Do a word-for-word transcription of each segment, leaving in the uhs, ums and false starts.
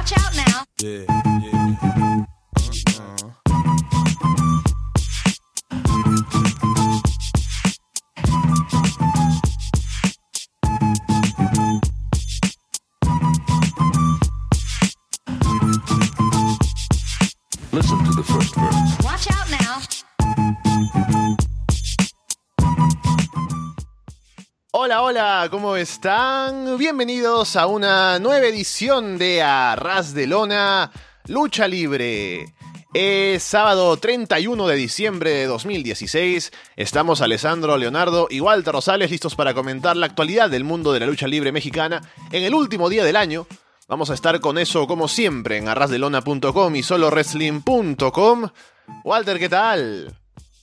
Watch out now. Yeah, yeah. Uh-uh. Listen to the first verse. Watch out now. Hola, hola, ¿cómo están? Bienvenidos a una nueva edición de A Ras de Lona, Lucha Libre. Es sábado treinta y uno de diciembre de dos mil dieciséis. Estamos Alessandro, Leonardo y Walter Rosales listos para comentar la actualidad del mundo de la lucha libre mexicana en el último día del año. Vamos a estar con eso como siempre en arras de lona punto com y solo wrestling punto com. Walter, ¿qué tal?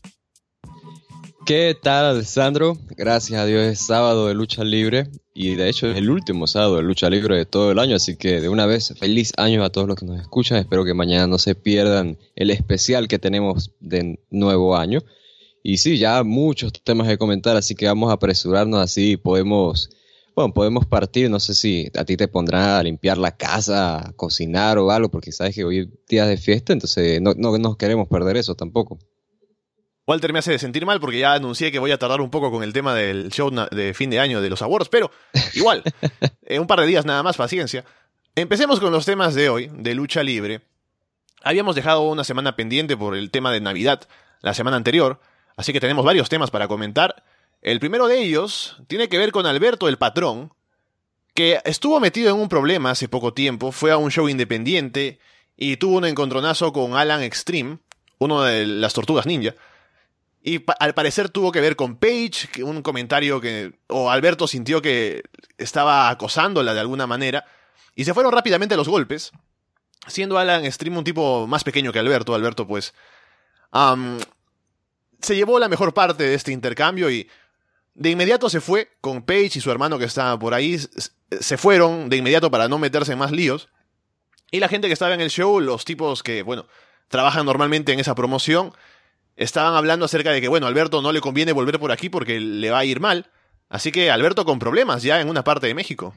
¿Qué tal, Alessandro? Gracias a Dios es sábado de lucha libre y de hecho es el último sábado de lucha libre de todo el año, así que de una vez feliz año a todos los que nos escuchan. Espero que mañana no se pierdan el especial que tenemos de nuevo año. Y sí, ya muchos temas que comentar, así que vamos a apresurarnos, así podemos, bueno, podemos partir. No sé si a ti te pondrán a limpiar la casa, a cocinar o algo, porque sabes que hoy es día de fiesta, entonces no, no nos queremos perder eso tampoco. Walter me hace sentir mal porque ya anuncié que voy a tardar un poco con el tema del show de fin de año de los awards, pero igual, en un par de días nada más, paciencia. Empecemos con los temas de hoy, de lucha libre. Habíamos dejado una semana pendiente por el tema de Navidad la semana anterior, así que tenemos varios temas para comentar. El primero de ellos tiene que ver con Alberto el Patrón, que estuvo metido en un problema hace poco tiempo, fue a un show independiente y tuvo un encontronazo con Alan Extreme, uno de las Tortugas Ninja. Y pa- al parecer tuvo que ver con Paige, que un comentario que... o Alberto sintió que estaba acosándola de alguna manera. Y se fueron rápidamente a los golpes. Siendo Alan Extreme un tipo más pequeño que Alberto. Alberto pues... Um, se llevó la mejor parte de este intercambio y... de inmediato se fue con Paige y su hermano que estaba por ahí. Se fueron de inmediato para no meterse en más líos. Y la gente que estaba en el show, los tipos que, bueno, trabajan normalmente en esa promoción... estaban hablando acerca de que, bueno, a Alberto no le conviene volver por aquí porque le va a ir mal. Así que Alberto con problemas ya en una parte de México.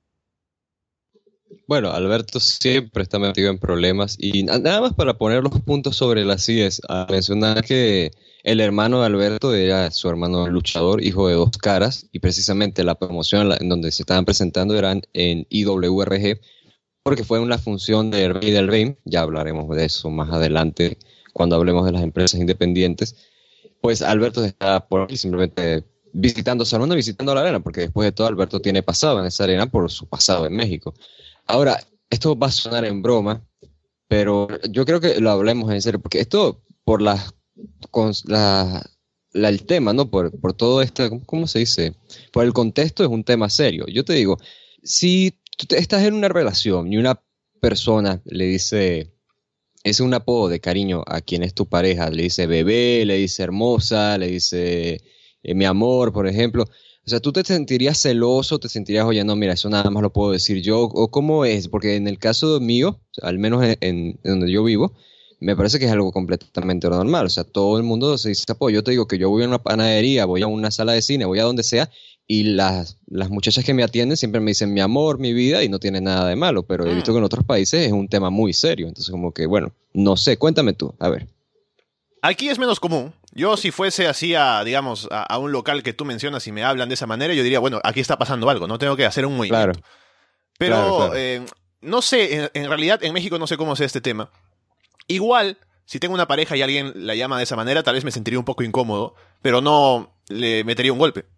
Bueno, Alberto siempre está metido en problemas y nada más para poner los puntos sobre las íes, a mencionar que el hermano de Alberto era su hermano luchador, hijo de dos caras, y precisamente la promoción en donde se estaban presentando eran en I W R G, porque fue una función de Rey del Rey, ya hablaremos de eso más adelante cuando hablemos de las empresas independientes. Pues Alberto está por aquí simplemente visitando su hermano, visitando la arena, porque después de todo Alberto tiene pasado en esa arena por su pasado en México. Ahora, esto va a sonar en broma, pero yo creo que lo hablemos en serio, porque esto, por la, con la, la el tema, ¿no? Por, por todo esto, ¿cómo se dice? Por el contexto es un tema serio. Yo te digo, si tú estás en una relación y una persona le dice... es un apodo de cariño a quien es tu pareja, le dice bebé, le dice hermosa, le dice eh, mi amor, por ejemplo. O sea, tú te sentirías celoso, te sentirías, oye, no, mira, eso nada más lo puedo decir yo, o cómo es, porque en el caso mío, al menos en, en, en donde yo vivo, me parece que es algo completamente normal. O sea, todo el mundo se dice apoyo. Yo te digo que yo voy a una panadería, voy a una sala de cine, voy a donde sea, y las, las muchachas que me atienden siempre me dicen mi amor, mi vida, y no tiene nada de malo, pero he visto que en otros países es un tema muy serio. Entonces, como que, bueno, no sé, cuéntame tú, a ver. Aquí es menos común. Yo si fuese así a, digamos, a, a un local que tú mencionas y me hablan de esa manera, yo diría, bueno, aquí está pasando algo, no tengo que hacer un movimiento. Claro. Pero, claro, claro. Eh, no sé, en, en realidad en México no sé cómo sea este tema. Igual, si tengo una pareja y alguien la llama de esa manera, tal vez me sentiría un poco incómodo, pero no le metería un golpe.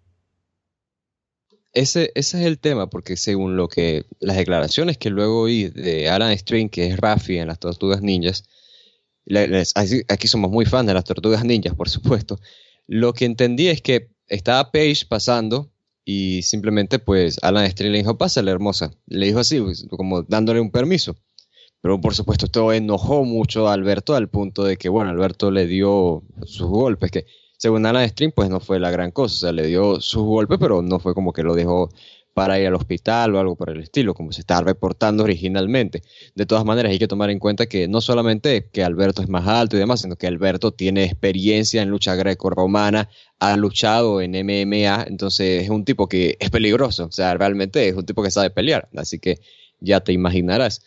Ese, ese es el tema, porque según lo que las declaraciones que luego oí de Alan String, que es Rafi en las Tortugas Ninjas, les, aquí, aquí somos muy fans de las Tortugas Ninjas, por supuesto. Lo que entendí es que estaba Paige pasando y simplemente pues Alan String le dijo, pásale hermosa. Le dijo así, pues, como dándole un permiso. Pero por supuesto esto enojó mucho a Alberto al punto de que, bueno, Alberto le dio sus golpes, que según Alan String pues no fue la gran cosa. O sea, le dio sus golpes, pero no fue como que lo dejó para ir al hospital o algo por el estilo, como se estaba reportando originalmente. De todas maneras, hay que tomar en cuenta que no solamente que Alberto es más alto y demás, sino que Alberto tiene experiencia en lucha greco-romana, ha luchado en M M A, entonces es un tipo que es peligroso, o sea, realmente es un tipo que sabe pelear, así que ya te imaginarás.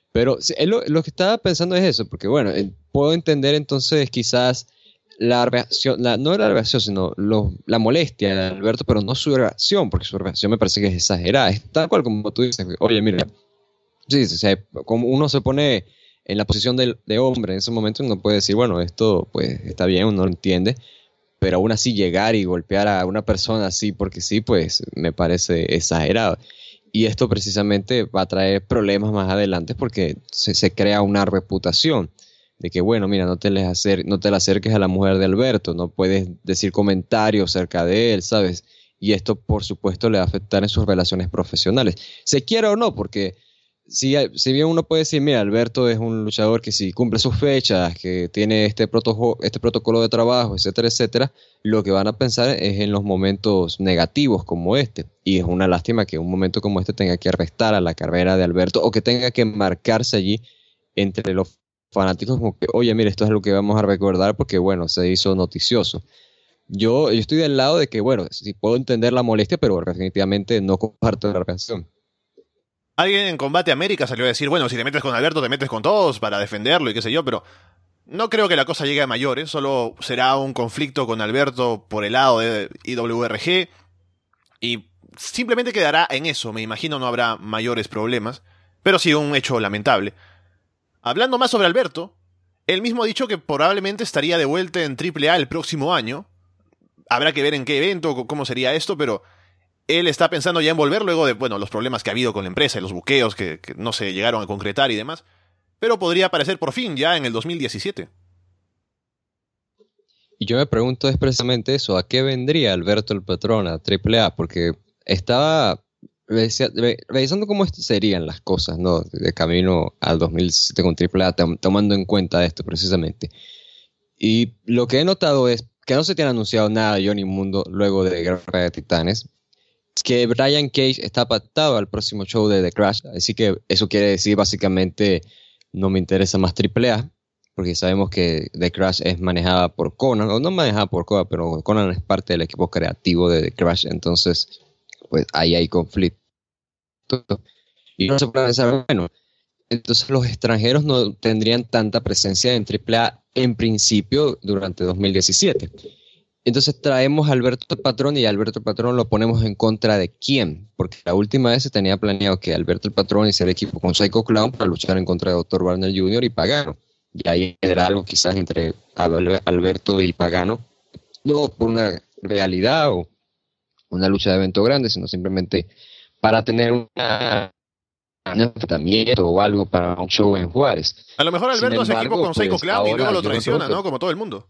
Pero sí, lo, lo que estaba pensando es eso, porque bueno, eh, puedo entender entonces quizás la reacción, la, no la reacción, sino lo, la molestia de Alberto, pero no su reacción, porque su reacción me parece que es exagerada. Es tal cual como tú dices, oye, mira, sí, o sea, como uno se pone en la posición de, de hombre en ese momento, uno puede decir, bueno, esto pues está bien, uno lo entiende, pero aún así llegar y golpear a una persona así porque sí, pues me parece exagerado. Y esto precisamente va a traer problemas más adelante porque se, se crea una reputación de que, bueno, mira, no te, les acer no te le acerques a la mujer de Alberto, no puedes decir comentarios acerca de él, ¿sabes? Y esto, por supuesto, le va a afectar en sus relaciones profesionales. Se quiera o no, porque si, si bien uno puede decir, mira, Alberto es un luchador que si cumple sus fechas, que tiene este, protoco este protocolo de trabajo, etcétera, etcétera, lo que van a pensar es en los momentos negativos como este. Y es una lástima que un momento como este tenga que restar a la carrera de Alberto o que tenga que marcarse allí entre los fanáticos como que, oye, mira, esto es lo que vamos a recordar porque, bueno, se hizo noticioso. Yo, yo estoy del lado de que, bueno, sí puedo entender la molestia, pero definitivamente no comparto la reacción. Alguien en Combate América salió a decir, bueno, si te metes con Alberto, te metes con todos para defenderlo y qué sé yo, pero no creo que la cosa llegue a mayores, solo será un conflicto con Alberto por el lado de I W R G y simplemente quedará en eso, me imagino no habrá mayores problemas, pero sí un hecho lamentable. Hablando más sobre Alberto, él mismo ha dicho que probablemente estaría de vuelta en Triple A el próximo año, habrá que ver en qué evento, cómo sería esto, pero él está pensando ya en volver luego de, bueno, los problemas que ha habido con la empresa y los buqueos que, que no se llegaron a concretar y demás. Pero podría aparecer por fin ya en el dos mil diecisiete. Y yo me pregunto expresamente eso, ¿a qué vendría Alberto el Patrón a Triple A? Porque estaba revisando cómo serían las cosas, ¿no? De camino al dos mil diecisiete con Triple A, tom tomando en cuenta esto precisamente. Y lo que he notado es que no se tiene anunciado nada de Johnny Mundo luego de Guerra de Titanes, que Brian Cage está pactado al próximo show de The Crash, así que eso quiere decir básicamente no me interesa más Triple A, porque sabemos que The Crash es manejada por Conan, o no manejada por Conan, pero Conan es parte del equipo creativo de The Crash, entonces pues ahí hay conflicto. Y no se puede pensar, bueno, entonces los extranjeros no tendrían tanta presencia en Triple A en principio durante dos mil diecisiete. Entonces traemos a Alberto el Patrón y a Alberto el Patrón lo ponemos en contra de ¿quién? Porque la última vez se tenía planeado que Alberto el Patrón hiciera equipo con Psycho Clown para luchar en contra de doctor Warner junior y Pagano. Y ahí era algo quizás entre Alberto y Pagano. No por una realidad o una lucha de evento grande, sino simplemente para tener una, un enfrentamiento o algo para un show en Juárez. A lo mejor Alberto hace equipo con Psycho pues, Clown y luego lo yo traiciona, creo que- ¿no? Como todo el mundo.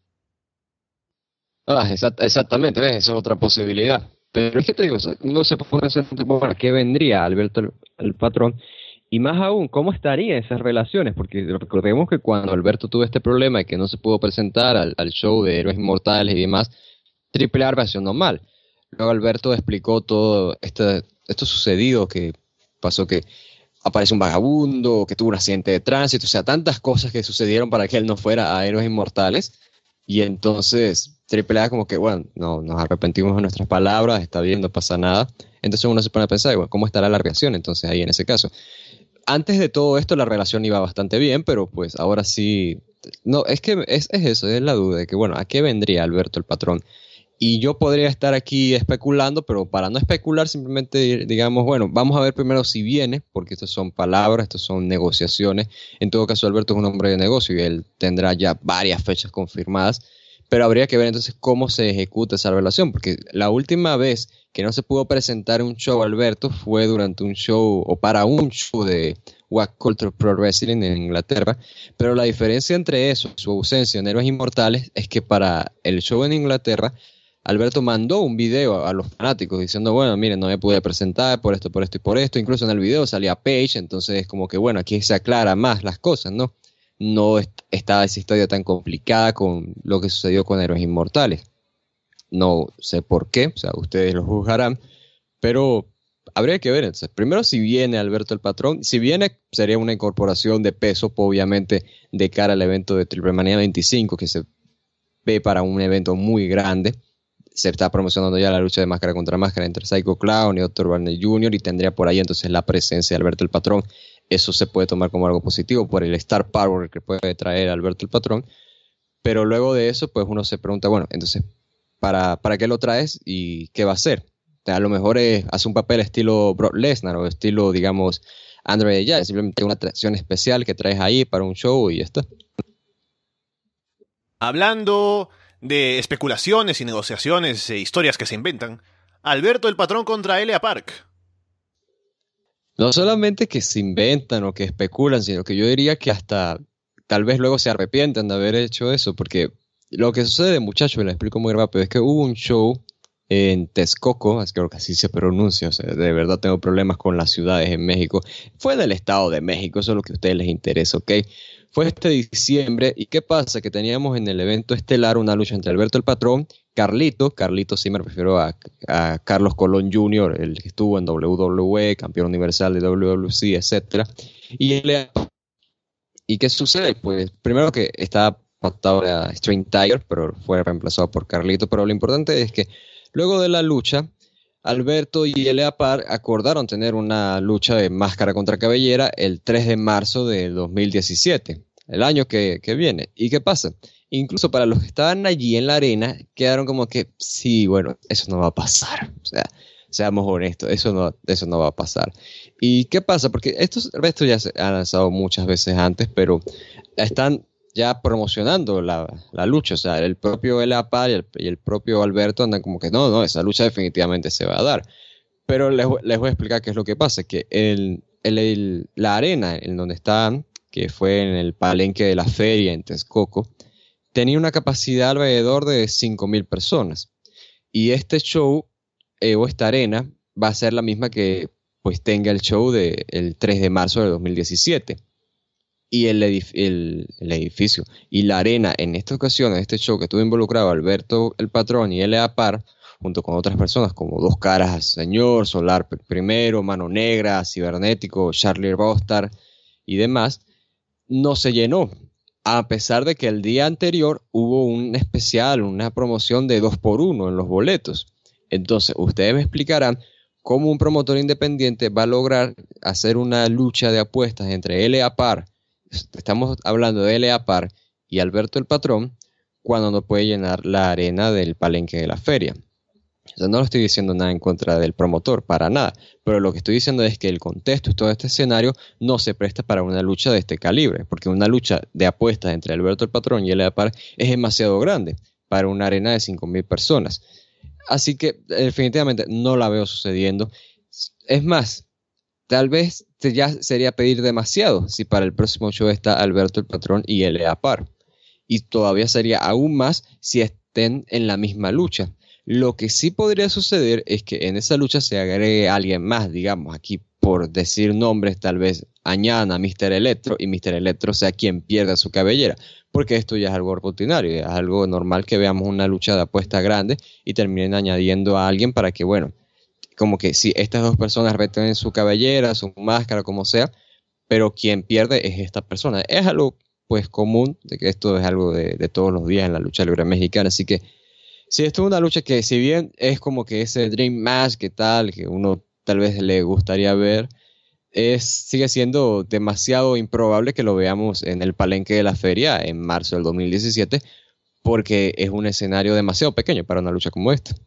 Ah, exact- exactamente, ¿ves? Esa es otra posibilidad. Pero es que te digo, o sea, no se puede hacer ¿para qué vendría Alberto el, el Patrón? Y más aún, ¿cómo estarían esas relaciones? Porque recordemos que cuando Alberto tuvo este problema y que no se pudo presentar al, al show de Héroes Inmortales y demás, Triple A reaccionó mal. Luego Alberto explicó todo este, esto sucedido, que pasó que aparece un vagabundo, que tuvo un accidente de tránsito, o sea, tantas cosas que sucedieron para que él no fuera a Héroes Inmortales. Y entonces Triple A como que, bueno, no, nos arrepentimos de nuestras palabras, está bien, no pasa nada. Entonces uno se pone a pensar, bueno, ¿cómo estará la reacción entonces ahí en ese caso? Antes de todo esto la relación iba bastante bien, pero pues ahora sí... No, es que es, es eso, es la duda de que, bueno, ¿a qué vendría Alberto el Patrón? Y yo podría estar aquí especulando, pero para no especular simplemente digamos, bueno, vamos a ver primero si viene, porque estas son palabras, estas son negociaciones. En todo caso, Alberto es un hombre de negocio y él tendrá ya varias fechas confirmadas, pero habría que ver entonces cómo se ejecuta esa relación, porque la última vez que no se pudo presentar un show Alberto fue durante un show, o para un show de What Culture Pro Wrestling en Inglaterra, pero la diferencia entre eso y su ausencia en Héroes Inmortales es que para el show en Inglaterra, Alberto mandó un video a los fanáticos diciendo, bueno, miren, no me pude presentar por esto, por esto y por esto. Incluso en el video salía Paige, entonces es como que, bueno, aquí se aclara más las cosas, ¿no? No est estaba esa historia tan complicada con lo que sucedió con Héroes Inmortales. No sé por qué, o sea, ustedes lo juzgarán, pero habría que ver entonces. Primero, si viene Alberto el Patrón, si viene, sería una incorporación de peso, pues, obviamente, de cara al evento de Triple Manía veinticinco, que se ve para un evento muy grande. Se está promocionando ya la lucha de máscara contra máscara entre Psycho Clown y doctor Warner junior y tendría por ahí entonces la presencia de Alberto el Patrón eso se puede tomar como algo positivo por el star power que puede traer Alberto el Patrón. Pero luego de eso, pues uno se pregunta, bueno, entonces, ¿para, para qué lo traes y qué va a hacer? O sea, a lo mejor es, hace un papel estilo Brock Lesnar o estilo, digamos, Andre the Giant, simplemente una atracción especial que traes ahí para un show y ya está. Hablando de especulaciones y negociaciones e historias que se inventan, Alberto el Patrón contra Elia Park. No solamente que se inventan o que especulan, sino que yo diría que hasta tal vez luego se arrepientan de haber hecho eso, porque lo que sucede, muchachos, les explico muy rápido, es que hubo un show en Texcoco, creo que así se pronuncia, o sea, de verdad tengo problemas con las ciudades en México. Fue en el Estado de México, eso es lo que a ustedes les interesa, ¿ok? Fue este diciembre, ¿y qué pasa? Que teníamos en el evento estelar una lucha entre Alberto el Patrón, Carlito, Carlito sí me refiero a, a Carlos Colón junior, el que estuvo en doble u doble u E, campeón universal de doble u doble u C, etcétera. Y él, ¿y qué sucede? Pues primero que está pactado a String Tiger, pero fue reemplazado por Carlito, pero lo importante es que luego de la lucha, Alberto y L A Park acordaron tener una lucha de máscara contra cabellera el tres de marzo de dos mil diecisiete, el año que, que viene. ¿Y qué pasa? Incluso para los que estaban allí en la arena, quedaron como que, sí, bueno, eso no va a pasar. O sea, seamos honestos, eso no, eso no va a pasar. ¿Y qué pasa? Porque esto, esto ya se ha lanzado muchas veces antes, pero están ya promocionando la, la lucha, o sea, el propio L A P A y el, y el propio Alberto andan como que no, no, esa lucha definitivamente se va a dar. Pero les, les voy a explicar qué es lo que pasa, que el, el, el, la arena en donde estaban, que fue en el palenque de la feria en Texcoco, tenía una capacidad alrededor de cinco mil personas. Y este show, eh, o esta arena, va a ser la misma que pues tenga el show del de, tres de marzo de dos mil diecisiete. Y el, edif el, el edificio y la arena en esta ocasión, en este show que estuvo involucrado Alberto el Patrón y L A Par, junto con otras personas como Dos Caras Señor, Solar Primero, Mano Negra, Cibernético, Charlie Rostar y demás, no se llenó. A pesar de que el día anterior hubo un especial, una promoción de dos por uno en los boletos. Entonces, ustedes me explicarán cómo un promotor independiente va a lograr hacer una lucha de apuestas entre L A Par, estamos hablando de L A Par y Alberto el Patrón, cuando no puede llenar la arena del palenque de la feria. O sea, no lo estoy diciendo nada en contra del promotor, para nada, pero lo que estoy diciendo es que el contexto y todo este escenario no se presta para una lucha de este calibre, porque una lucha de apuestas entre Alberto el Patrón y L A Par es demasiado grande para una arena de cinco mil personas. Así que definitivamente no la veo sucediendo. Es más, tal vez ya sería pedir demasiado si para el próximo show está Alberto el Patrón y L A Par. Y todavía sería aún más si estén en la misma lucha. Lo que sí podría suceder es que en esa lucha se agregue alguien más, digamos, aquí por decir nombres, tal vez añadan a míster Electro y míster Electro sea quien pierda su cabellera. Porque esto ya es algo rutinario, es algo normal que veamos una lucha de apuesta grande y terminen añadiendo a alguien para que, bueno, como que si estas dos personas retienen su cabellera, su máscara, como sea, pero quien pierde es esta persona. Es algo pues común, de que esto es algo de, de todos los días en la lucha libre mexicana, así que si esto es una lucha que si bien es como que ese dream match que tal, que uno tal vez le gustaría ver, es, sigue siendo demasiado improbable que lo veamos en el palenque de la feria en marzo del dos mil diecisiete, porque es un escenario demasiado pequeño para una lucha como esta.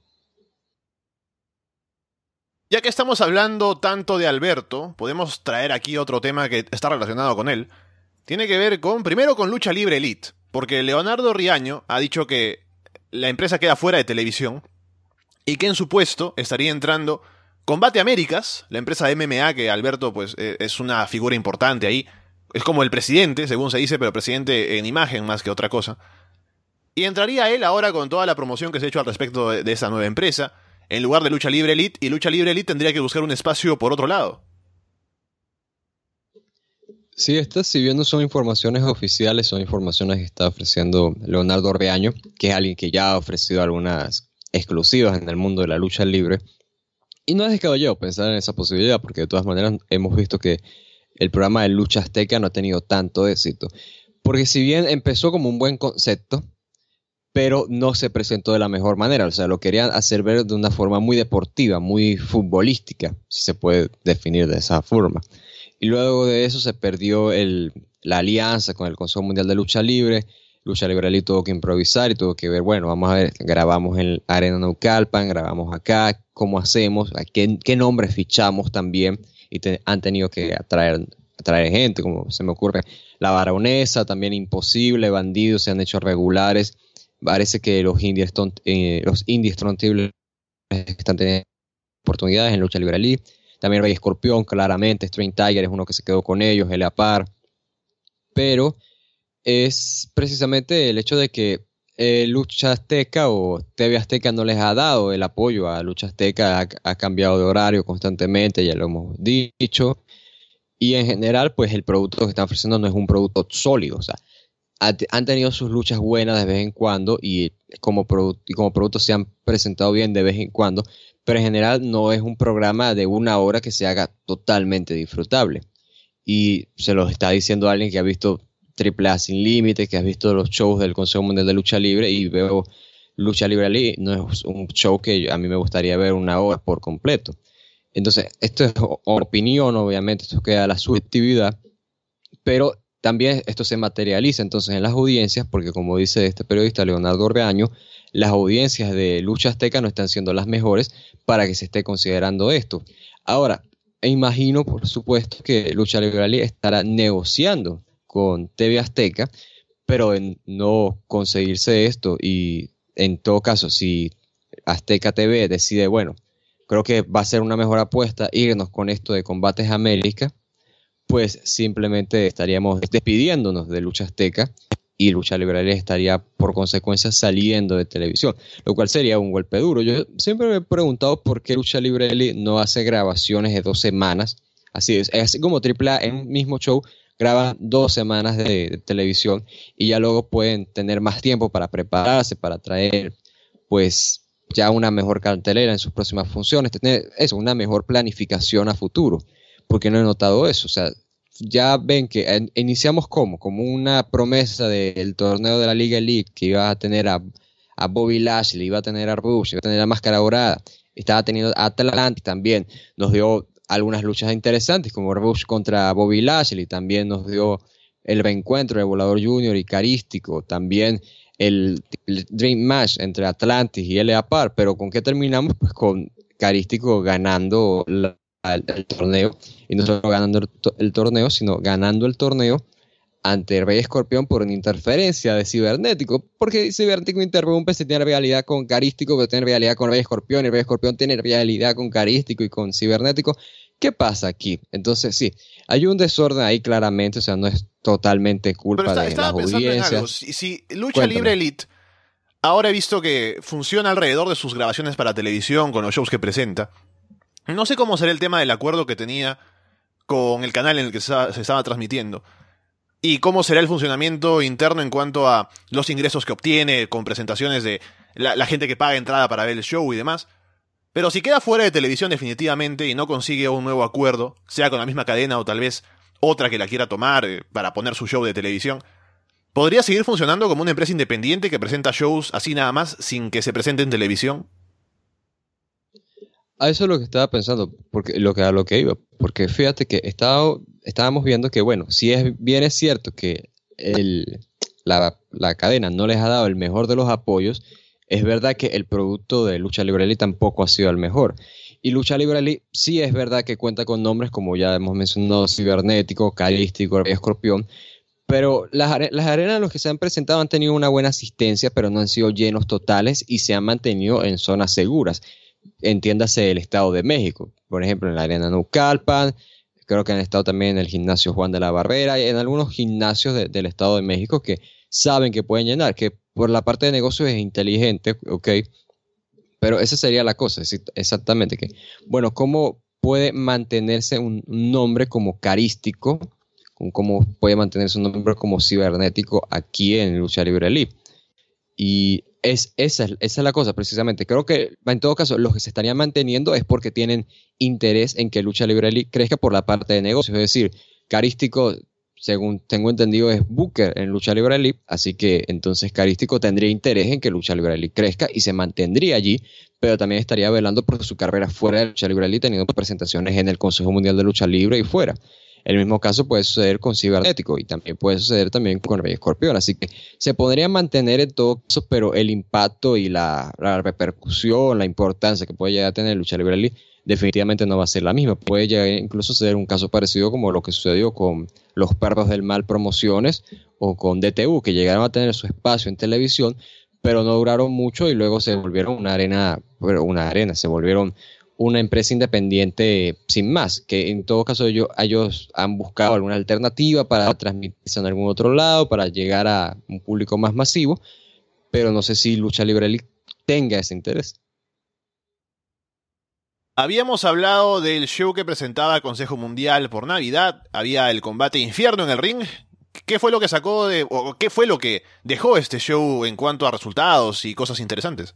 Ya que estamos hablando tanto de Alberto, podemos traer aquí otro tema que está relacionado con él. Tiene que ver con, primero con Lucha Libre Elite, porque Leonardo Riaño ha dicho que la empresa queda fuera de televisión y que en su puesto estaría entrando Combate Américas, la empresa de M M A que Alberto pues es una figura importante ahí. Es como el presidente, según se dice, pero presidente en imagen más que otra cosa. Y entraría él ahora con toda la promoción que se ha hecho al respecto de, de esa nueva empresa, en lugar de Lucha Libre Elite, y Lucha Libre Elite tendría que buscar un espacio por otro lado. Sí, estas, si bien no son informaciones oficiales, son informaciones que está ofreciendo Leonardo Riaño, que es alguien que ya ha ofrecido algunas exclusivas en el mundo de la lucha libre. Y no es descabellado pensar en esa posibilidad, porque de todas maneras hemos visto que el programa de Lucha Azteca no ha tenido tanto éxito. Porque si bien empezó como un buen concepto, pero no se presentó de la mejor manera. O sea, lo querían hacer ver de una forma muy deportiva, muy futbolística, si se puede definir de esa forma. Y luego de eso se perdió el, la alianza con el Consejo Mundial de Lucha Libre. Lucha Libre Ali tuvo que improvisar y tuvo que ver, bueno, vamos a ver, grabamos en Arena Naucalpan, grabamos acá, ¿cómo hacemos? ¿A qué, qué nombres fichamos también? Y te, han tenido que atraer, atraer gente, como se me ocurre la Baronesa, también Imposible, Bandidos se han hecho regulares. Parece que los indies, eh, los indestructibles están teniendo oportunidades en Lucha Libre Ali. También Rey Escorpión, claramente, Strange Tiger es uno que se quedó con ellos, L A Par. Pero es precisamente el hecho de que eh, Lucha Azteca o T V Azteca no les ha dado el apoyo a Lucha Azteca, ha, ha cambiado de horario constantemente, ya lo hemos dicho, y en general pues el producto que están ofreciendo no es un producto sólido, o sea, ha, han tenido sus luchas buenas de vez en cuando y como, produ- y como producto se han presentado bien de vez en cuando, pero en general no es un programa de una hora que se haga totalmente disfrutable, y se los está diciendo alguien que ha visto Triple A Sin Límite, que has visto los shows del Consejo Mundial de Lucha Libre y veo Lucha Libre Ali, no es un show que a mí me gustaría ver una hora por completo. Entonces, esto es opinión, obviamente, esto queda a la subjetividad, pero también esto se materializa entonces en las audiencias, porque como dice este periodista Leonardo Reaño, las audiencias de Lucha Azteca no están siendo las mejores para que se esté considerando esto. Ahora, imagino, por supuesto, que Lucha Libre Ali estará negociando con T V Azteca, pero en no conseguirse esto y en todo caso si Azteca T V decide, bueno, creo que va a ser una mejor apuesta irnos con esto de Combates América, pues simplemente estaríamos despidiéndonos de Lucha Azteca y Lucha Libre estaría por consecuencia saliendo de televisión, lo cual sería un golpe duro. Yo siempre me he preguntado por qué Lucha Libre no hace grabaciones de dos semanas, así es, así como Triple A en un mismo show graban dos semanas de, de televisión y ya luego pueden tener más tiempo para prepararse, para traer pues ya una mejor cartelera en sus próximas funciones, tener eso, una mejor planificación a futuro, porque no he notado eso. O sea, ya ven que en, iniciamos como, como una promesa del torneo de la Liga Elite que iba a tener a, a Bobby Lashley, iba a tener a Rush, iba a tener a Máscara Dorada, estaba teniendo a Atlantis también, nos dio algunas luchas interesantes como Rush contra Bobby Lashley, también nos dio el reencuentro de Volador Junior y Carístico, también el, el Dream Match entre Atlantis y L A Par, pero ¿con qué terminamos? Pues con Carístico ganando la, el, el torneo, y no solo ganando el, el torneo, sino ganando el torneo ante Rey Escorpión por una interferencia de Cibernético, porque Cibernético interrumpe si tiene realidad con Carístico, pero tiene realidad con Rey Escorpión, y Rey Escorpión tiene realidad con Carístico y con Cibernético. ¿Qué pasa aquí? Entonces sí, hay un desorden ahí claramente, o sea, no es totalmente culpa Pero está, de estaba las pensando audiencias. en algo. Si, si Lucha Cuéntame. Libre Elite, ahora he visto que funciona alrededor de sus grabaciones para televisión, con los shows que presenta. No sé cómo será el tema del acuerdo que tenía con el canal en el que se, se estaba transmitiendo. Y cómo será el funcionamiento interno en cuanto a los ingresos que obtiene con presentaciones de la, la gente que paga entrada para ver el show y demás. Pero si queda fuera de televisión definitivamente y no consigue un nuevo acuerdo, sea con la misma cadena o tal vez otra que la quiera tomar eh, para poner su show de televisión, ¿podría seguir funcionando como una empresa independiente que presenta shows así nada más sin que se presente en televisión? A eso es lo que estaba pensando, porque lo que a lo que iba, porque fíjate que estaba, estábamos viendo que, bueno, si es bien es cierto que el, la, la cadena no les ha dado el mejor de los apoyos, es verdad que el producto de Lucha Libre Elite tampoco ha sido el mejor. Y Lucha Libre Elite sí es verdad que cuenta con nombres como ya hemos mencionado, Cibernético, Carístico, Escorpión, pero las, are- las arenas en las que se han presentado han tenido una buena asistencia, pero no han sido llenos totales y se han mantenido en zonas seguras. Entiéndase el Estado de México, por ejemplo en la Arena Naucalpan, creo que han estado también en el gimnasio Juan de la Barrera y en algunos gimnasios de, del Estado de México que saben que pueden llenar, que por la parte de negocios es inteligente, ok, pero esa sería la cosa, exactamente, que bueno, ¿cómo puede mantenerse un nombre como Carístico, cómo puede mantenerse un nombre como Cibernético aquí en Lucha Libre Elite? Y es, esa, es, esa es la cosa, precisamente. Creo que, en todo caso, los que se estarían manteniendo es porque tienen interés en que Lucha Libre Elite crezca por la parte de negocios. Es decir, Carístico, según tengo entendido, es Booker en Lucha Libre Elite, así que entonces Carístico tendría interés en que Lucha Libre Elite crezca y se mantendría allí, pero también estaría velando por su carrera fuera de Lucha Libre Elite, teniendo presentaciones en el Consejo Mundial de Lucha Libre y fuera. El mismo caso puede suceder con Cibernético y también puede suceder también con Rey Escorpión. Así que se podría mantener en todo caso, pero el impacto y la, la repercusión, la importancia que puede llegar a tener Lucha Libre Elite definitivamente no va a ser la misma. Puede llegar incluso ser un caso parecido como lo que sucedió con los Perros del Mal Promociones o con D T U, que llegaron a tener su espacio en televisión, pero no duraron mucho y luego se volvieron una arena, una arena, se volvieron una empresa independiente sin más, que en todo caso ellos, ellos han buscado alguna alternativa para transmitirse en algún otro lado, para llegar a un público más masivo, pero no sé si Lucha Libre Elite tenga ese interés. Habíamos hablado del show que presentaba el Consejo Mundial por Navidad, había el combate Infierno en el ring. ¿Qué fue lo que sacó de, o qué fue lo que dejó este show en cuanto a resultados y cosas interesantes?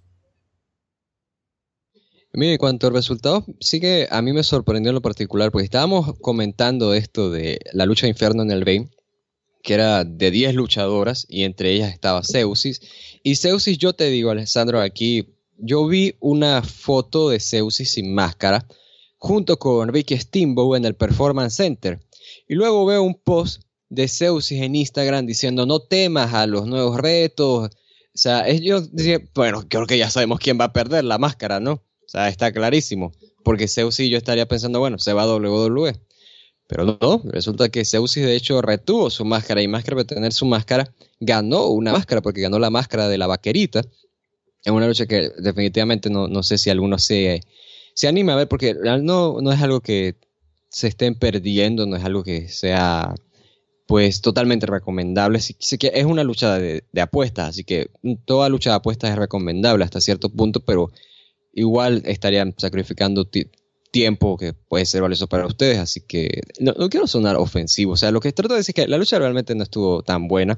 Mire, en cuanto a resultados, sí que a mí me sorprendió en lo particular, porque estábamos comentando esto de la lucha de Infierno en el ring, que era de diez luchadoras, y entre ellas estaba Zeusis. Y Zeusis, yo te digo, Alessandro, aquí, yo vi una foto de Zeusis sin máscara, junto con Ricky Steamboat en el Performance Center. Y luego veo un post de Zeusis en Instagram diciendo, no temas a los nuevos retos. O sea, ellos decían, bueno, creo que ya sabemos quién va a perder la máscara, ¿no? O sea, está clarísimo, porque Zeusis yo estaría pensando, bueno, se va a doble u doble u E. Pero no, resulta que Zeusis de hecho retuvo su máscara y más que retener su máscara, ganó una máscara, porque ganó la máscara de la vaquerita. Es una lucha que definitivamente no, no sé si alguno se, se anima a ver, porque no, no es algo que se estén perdiendo, no es algo que sea pues totalmente recomendable. Sí, sí que es una lucha de, de apuestas, así que toda lucha de apuestas es recomendable hasta cierto punto, pero igual estarían sacrificando t- tiempo que puede ser valioso para ustedes, así que no, no quiero sonar ofensivo, o sea, lo que trato de decir es que la lucha realmente no estuvo tan buena.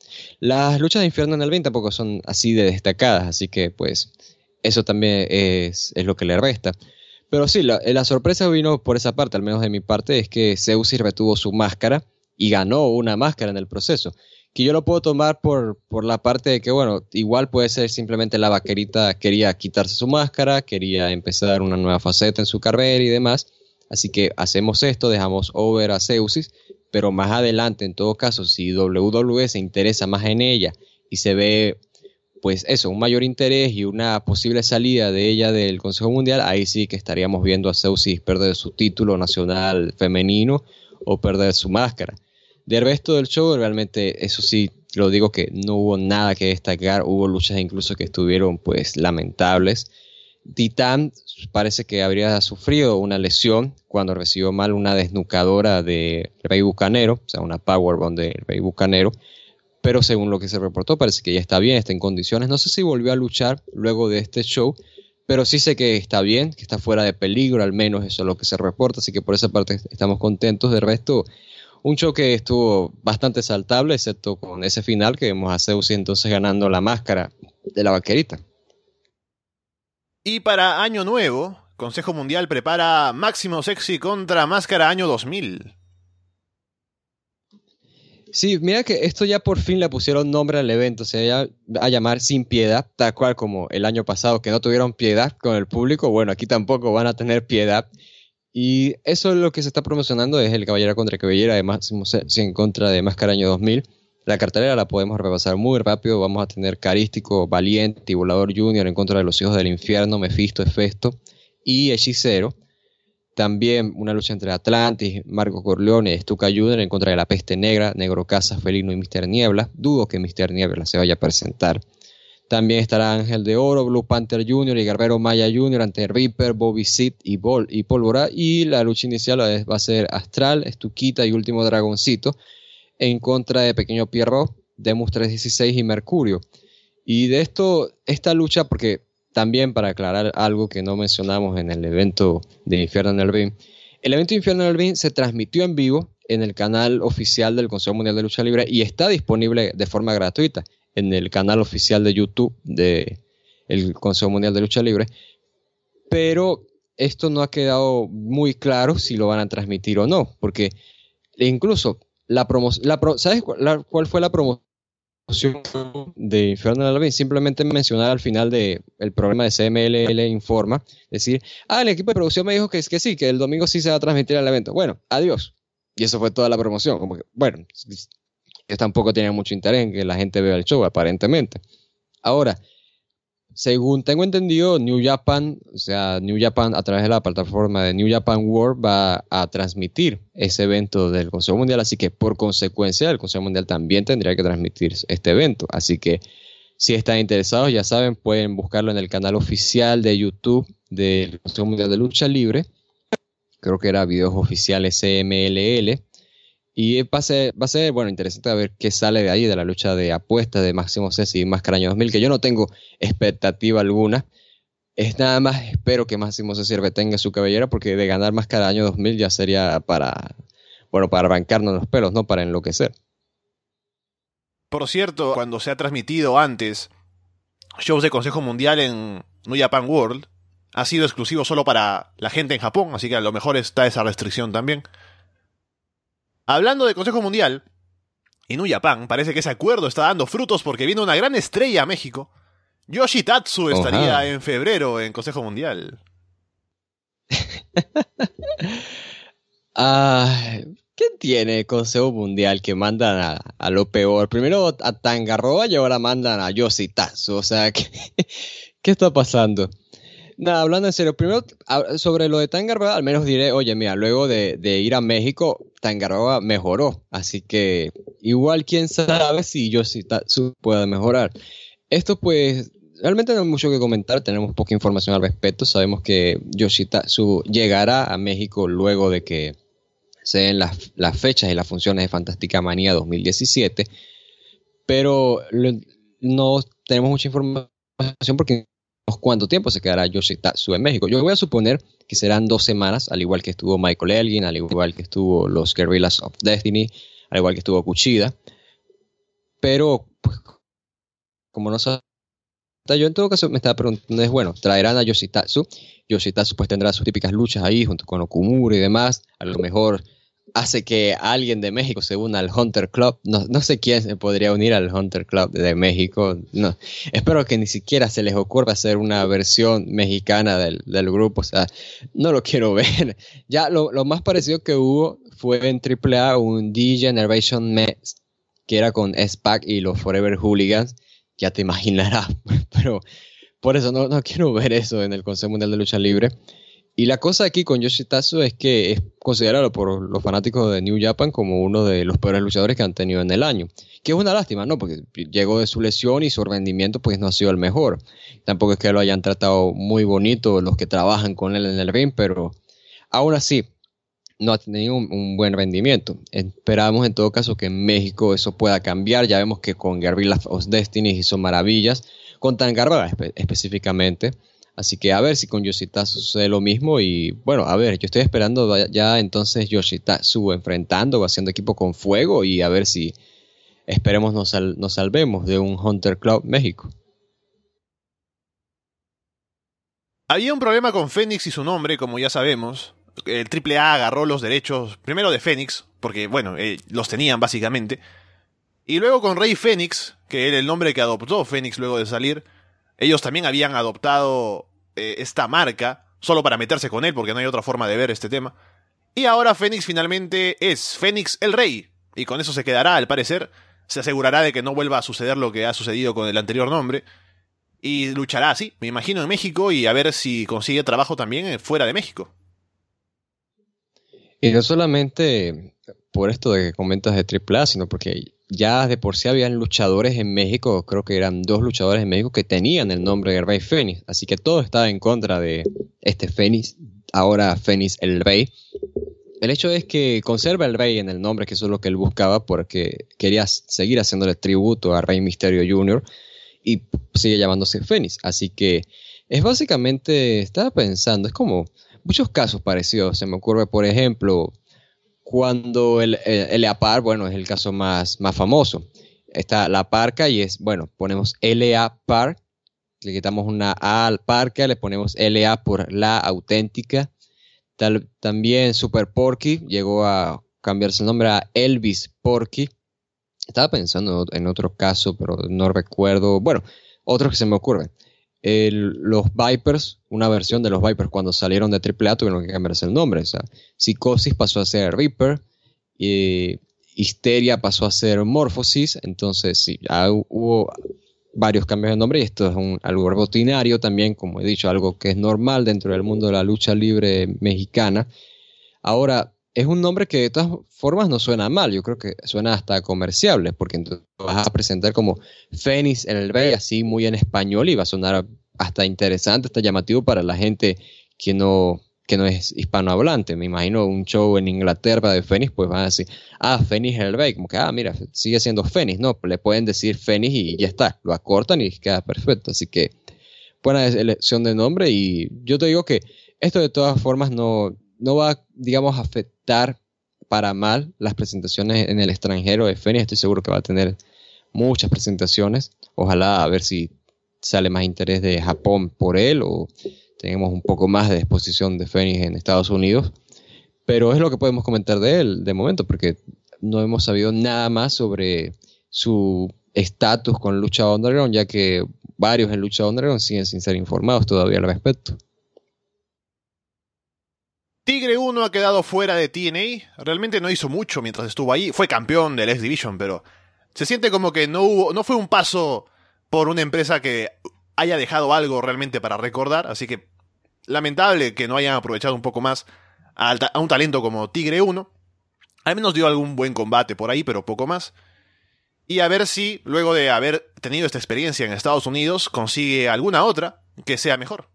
Las luchas de Infierno en el ring tampoco son así de destacadas, así que pues eso también es, es lo que le resta. Pero sí, la, la sorpresa vino por esa parte, al menos de mi parte, es que Zeusis retuvo su máscara y ganó una máscara en el proceso. Que yo lo puedo tomar por, por la parte de que, bueno, igual puede ser simplemente la vaquerita quería quitarse su máscara, quería empezar una nueva faceta en su carrera y demás. Así que hacemos esto, dejamos over a Zeusis, pero más adelante, en todo caso, si doble u doble u E se interesa más en ella y se ve, pues eso, un mayor interés y una posible salida de ella del Consejo Mundial, ahí sí que estaríamos viendo a Zeusis perder su título nacional femenino o perder su máscara. Del resto del show, realmente, eso sí, lo digo que no hubo nada que destacar. Hubo luchas incluso que estuvieron, pues, lamentables. Titán parece que habría sufrido una lesión cuando recibió mal una desnucadora de Rey Bucanero, o sea, una powerbomb de Rey Bucanero. Pero según lo que se reportó, parece que ya está bien, está en condiciones. No sé si volvió a luchar luego de este show, pero sí sé que está bien, que está fuera de peligro, al menos eso es lo que se reporta. Así que por esa parte estamos contentos. Del resto, un show que estuvo bastante saltable, excepto con ese final que vemos a Zeusis entonces ganando la máscara de la vaquerita. Y para Año Nuevo, Consejo Mundial prepara Máximo Sexy contra Máscara Año dos mil. Sí, mira que esto ya por fin le pusieron nombre al evento, se va a llamar Sin Piedad, tal cual como el año pasado que no tuvieron piedad con el público. Bueno, aquí tampoco van a tener piedad. Y eso es lo que se está promocionando, es el Caballera contra Caballera de Máximo Sexy en contra de Máscara Año dos mil. La cartelera la podemos repasar muy rápido. Vamos a tener Carístico, Valiente y Volador Junior en contra de los Hijos del Infierno, Mephisto, Hefesto y Hechicero. También una lucha entre Atlantis, Marco Corleone y Stuka Junior en contra de la Peste Negra, Negro Casa, Felino y Mister Niebla. Dudo que Mister Niebla se vaya a presentar. También estará Ángel de Oro, Blue Panther Junior y Guerrero Maya Junior ante Reaper, Bobby Sid y, Bol y Pólvora. Y la lucha inicial va a ser Astral, Estuquita y Último Dragoncito en contra de Pequeño Pierrot, Demus trescientos dieciséis y Mercurio. Y de esto, esta lucha, porque también para aclarar algo que no mencionamos en el evento de Infierno en el Ring, el evento de Infierno en el Ring se transmitió en vivo en el canal oficial del Consejo Mundial de Lucha Libre y está disponible de forma gratuita en el canal oficial de YouTube del Consejo Mundial de Lucha Libre, pero esto no ha quedado muy claro si lo van a transmitir o no, porque incluso la promoción, la pro ¿sabes cuál, la, cuál fue la promoción de Infierno en el Ring? Simplemente mencionar al final del programa de C M L L Informa, decir, ah, el equipo de producción me dijo que, que sí, que el domingo sí se va a transmitir el evento. Bueno, adiós. Y eso fue toda la promoción. Como que, bueno, ellos tampoco tienen mucho interés en que la gente vea el show, aparentemente. Ahora, según tengo entendido, New Japan, o sea, New Japan a través de la plataforma de New Japan World va a transmitir ese evento del Consejo Mundial, así que por consecuencia el Consejo Mundial también tendría que transmitir este evento. Así que si están interesados, ya saben, pueden buscarlo en el canal oficial de YouTube del Consejo Mundial de Lucha Libre. Creo que era Videos Oficiales C M L L. Y va a, ser, va a ser, bueno, interesante a ver qué sale de ahí, de la lucha de apuestas de Máximo Cesi y Máscara Año dos mil, que yo no tengo expectativa alguna. Es nada más, espero que Máximo Cesi retenga su cabellera, porque de ganar Máscara Año dos mil ya sería para, bueno, para arrancarnos los pelos, no para enloquecer. Por cierto, cuando se ha transmitido antes shows de Consejo Mundial en New Japan World, ha sido exclusivo solo para la gente en Japón, así que a lo mejor está esa restricción también. Hablando de Consejo Mundial, en New Japan parece que ese acuerdo está dando frutos porque viene una gran estrella a México. Yoshitatsu estaría Ajá. en febrero en Consejo Mundial. Ah, ¿qué tiene el Consejo Mundial que mandan a, a lo peor? Primero a Tangaroa y ahora mandan a Yoshitatsu. O sea, ¿qué, ¿qué está pasando? Nada, hablando en serio, primero a- sobre lo de Tangaroa, al menos diré, oye, mira, luego de, de ir a México, Tangaroa mejoró. Así que igual quién sabe si Yoshitatsu puede mejorar. Esto pues, realmente no hay mucho que comentar, tenemos poca información al respecto. Sabemos que Yoshitatsu llegará a México luego de que se den las, las fechas y las funciones de Fantástica Manía dos mil diecisiete, pero lo- no tenemos mucha información porque no sabemos cuánto tiempo se quedará Yoshitatsu en México. Yo voy a suponer que serán dos semanas, al igual que estuvo Michael Elgin, al igual que estuvo los Guerrillas of Destiny, al igual que estuvo Kushida, pero pues, como no sabemos, yo en todo caso me estaba preguntando, es bueno, traerán a Yoshitatsu. Yoshitatsu pues tendrá sus típicas luchas ahí junto con Okumura y demás. A lo mejor hace que alguien de México se una al Hunter Club. No, no sé quién se podría unir al Hunter Club de México. No. Espero que ni siquiera se les ocurra hacer una versión mexicana del, del grupo. O sea, no lo quiero ver. Ya lo, lo más parecido que hubo fue en triple A un D-Generation Mess, que era con S-Pac y los Forever Hooligans. Ya te imaginarás, pero por eso no, no quiero ver eso en el Consejo Mundial de Lucha Libre. Y la cosa aquí con Yoshitatsu es que es considerado por los fanáticos de New Japan como uno de los peores luchadores que han tenido en el año. Que es una lástima, ¿no? Porque llegó de su lesión y su rendimiento pues no ha sido el mejor. Tampoco es que lo hayan tratado muy bonito los que trabajan con él en el ring, pero aún así no ha tenido un, un buen rendimiento. Esperamos en todo caso que en México eso pueda cambiar. Ya vemos que con Guerrillas of Destiny hizo maravillas, con Tangaroa espe- específicamente. Así que a ver si con Yoshitatsu sucede lo mismo. Y bueno, a ver, yo estoy esperando ya, ya entonces Yoshitatsu enfrentando o haciendo equipo con Fuego y a ver si esperemos nos, sal- nos salvemos de un Hunter Club México. Había un problema con Fénix y su nombre, como ya sabemos. El triple A agarró los derechos, primero de Fénix, porque, bueno, eh, los tenían básicamente. Y luego con Rey Fénix, que era el nombre que adoptó Fénix luego de salir. Ellos también habían adoptado eh, esta marca, solo para meterse con él, porque no hay otra forma de ver este tema. Y ahora Fénix finalmente es Fénix el Rey. Y con eso se quedará, al parecer. Se asegurará de que no vuelva a suceder lo que ha sucedido con el anterior nombre. Y luchará así, me imagino, en México y a ver si consigue trabajo también eh, fuera de México. Y no solamente por esto de que comentas de triple A, sino porque ya de por sí habían luchadores en México, creo que eran dos luchadores en México que tenían el nombre de Rey Fénix, así que todo estaba en contra de este Fénix, ahora Fénix el Rey. El hecho es que conserva el Rey en el nombre, que eso es lo que él buscaba, porque quería seguir haciéndole tributo a Rey Mysterio junior y sigue llamándose Fénix, así que es básicamente, estaba pensando, es como muchos casos parecidos, se me ocurre por ejemplo cuando el, el, el Leapar, bueno, es el caso más, más famoso. Está la parca y es, bueno, ponemos L A Park, le quitamos una A al parca, le ponemos L A por la auténtica. Tal, también Super Porky llegó a cambiarse el nombre a Elvis Porky. Estaba pensando en otro caso, pero no recuerdo. Bueno, otros que se me ocurren. El, los Vipers, una versión de los Vipers cuando salieron de triple A tuvieron que cambiarse el nombre. O sea, Psicosis pasó a ser Reaper y Histeria pasó a ser Morphosis, entonces sí, ya hubo varios cambios de nombre y esto es un, algo rutinario también, como he dicho, algo que es normal dentro del mundo de la lucha libre mexicana. Ahora, es un nombre que de todas formas no suena mal, yo creo que suena hasta comerciable, porque entonces vas a presentar como Fénix el Rey, así muy en español, y va a sonar hasta interesante, hasta llamativo para la gente que no, que no es hispanohablante. Me imagino un show en Inglaterra de Fénix, pues van a decir, ah, Fénix el Rey, como que, ah, mira, sigue siendo Fénix, no, le pueden decir Fénix y ya está, lo acortan y queda perfecto, así que buena elección de nombre, y yo te digo que esto de todas formas no, no va, digamos, a afectar para mal las presentaciones en el extranjero de Fénix. Estoy seguro que va a tener muchas presentaciones, ojalá a ver si sale más interés de Japón por él o tenemos un poco más de exposición de Fénix en Estados Unidos, pero es lo que podemos comentar de él de momento, porque no hemos sabido nada más sobre su estatus con Lucha Underground, ya que varios en Lucha Underground siguen sin ser informados todavía al respecto. Tigre uno ha quedado fuera de T N A, realmente no hizo mucho mientras estuvo ahí, fue campeón del X Division, pero se siente como que no hubo, no fue un paso por una empresa que haya dejado algo realmente para recordar, así que lamentable que no hayan aprovechado un poco más a, a un talento como Tigre uno. Al menos dio algún buen combate por ahí, pero poco más. Y a ver si, luego de haber tenido esta experiencia en Estados Unidos, consigue alguna otra que sea mejor.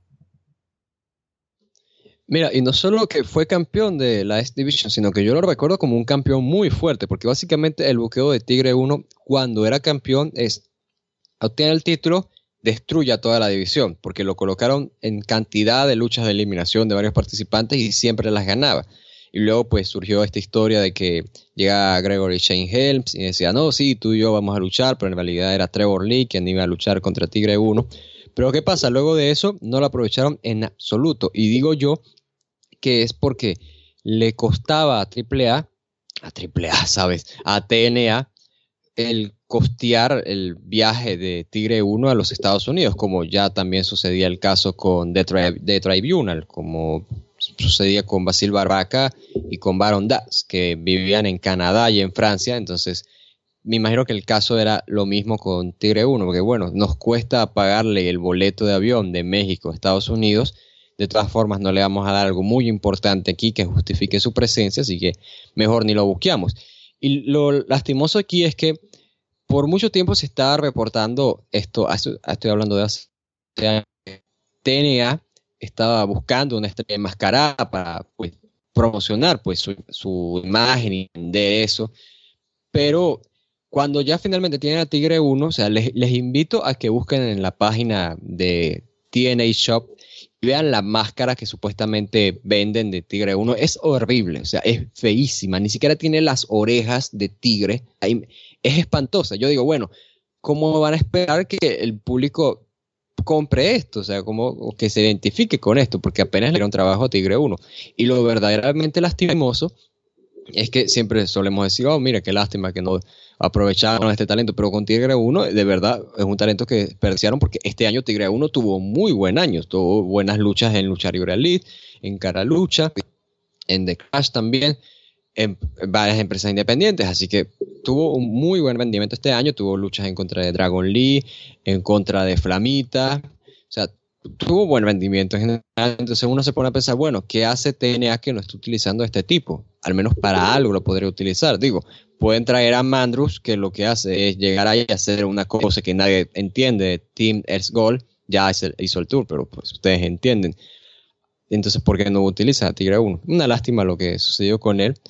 Mira, y no solo que fue campeón de la X Division, sino que yo lo recuerdo como un campeón muy fuerte, porque básicamente el buqueo de Tigre uno cuando era campeón es obtiene el título, destruye a toda la división, porque lo colocaron en cantidad de luchas de eliminación de varios participantes y siempre las ganaba. Y luego pues surgió esta historia de que llega Gregory Shane Helms y decía, no, sí, tú y yo vamos a luchar, pero en realidad era Trevor Lee quien iba a luchar contra Tigre uno. Pero ¿qué pasa? Luego de eso no lo aprovecharon en absoluto. Y digo yo que es porque le costaba a Triple A, a Triple A, ¿sabes? A T N A, el costear el viaje de Tigre uno a los Estados Unidos, como ya también sucedía el caso con The, Tri- The Tribunal, como sucedía con Basil Barbaca y con Baron Das, que vivían en Canadá y en Francia. Entonces me imagino que el caso era lo mismo con Tigre uno, porque bueno, nos cuesta pagarle el boleto de avión de México a Estados Unidos, de todas formas no le vamos a dar algo muy importante aquí que justifique su presencia, así que mejor ni lo busqueamos. Y lo lastimoso aquí es que por mucho tiempo se estaba reportando esto, estoy hablando de hace años, T N A estaba buscando una estrella enmascarada para pues, promocionar pues, su, su imagen y vender eso, pero cuando ya finalmente tienen a Tigre uno, o sea, les, les invito a que busquen en la página de T N A Shop y vean la máscara que supuestamente venden de Tigre uno. Es horrible, o sea, es feísima, ni siquiera tiene las orejas de tigre, es espantosa. Yo digo, bueno, ¿cómo van a esperar que el público compre esto? O sea, ¿cómo, o que se identifique con esto? Porque apenas le dieron trabajo a Tigre uno. Y lo verdaderamente lastimoso es que siempre solemos decir, oh, mira, qué lástima que no aprovecharon este talento, pero con Tigre uno, de verdad, es un talento que desperdiciaron, porque este año Tigre uno tuvo muy buen año, tuvo buenas luchas en Lucha Libre Elite, en Cara Lucha, en The Crash también, en varias empresas independientes, así que tuvo un muy buen rendimiento este año, tuvo luchas en contra de Dragon Lee, en contra de Flamita, o sea, tuvo buen rendimiento en general. Entonces uno se pone a pensar, bueno, ¿qué hace T N A que no está utilizando este tipo? Al menos para algo lo podría utilizar. Digo, pueden traer a Mandrus, que lo que hace es llegar ahí y hacer una cosa que nadie entiende de Team Earth Gold. Ya hizo el tour, pero pues ustedes entienden. Entonces, ¿por qué no utiliza a Tigre uno? Una lástima lo que sucedió con él.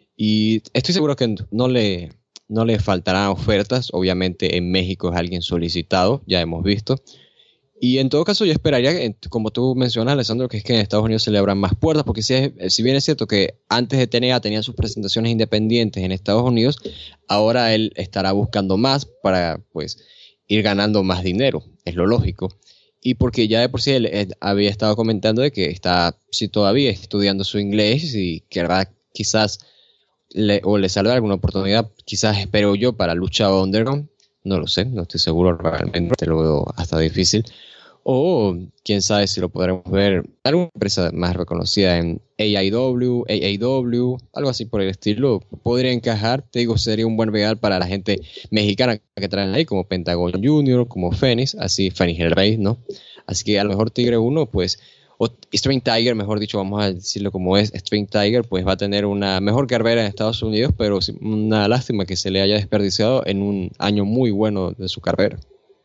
Y estoy seguro que no le, no le faltarán ofertas. Obviamente en México es alguien solicitado, ya hemos visto. Y en todo caso yo esperaría, como tú mencionas, Alessandro, que es que en Estados Unidos se le abran más puertas, porque si, es, si bien es cierto que antes de T N A tenían sus presentaciones independientes en Estados Unidos, ahora él estará buscando más para pues ir ganando más dinero, es lo lógico. Y porque ya de por sí él, él había estado comentando de que está sí, todavía estudiando su inglés y que quizás le, o le salga alguna oportunidad, quizás espero yo, para Lucha Underground, no lo sé, no estoy seguro realmente, lo veo hasta difícil, O quién sabe si lo podremos ver en alguna empresa más reconocida en A I W, A A W, algo así por el estilo. Podría encajar, te digo, sería un buen regalo para la gente mexicana que traen ahí, como Pentagon Junior, como Fénix, así Fénix el Rey, ¿no? Así que a lo mejor Tigre uno, pues, o String Tiger, mejor dicho, vamos a decirlo como es, String Tiger, pues va a tener una mejor carrera en Estados Unidos, pero una lástima que se le haya desperdiciado en un año muy bueno de su carrera.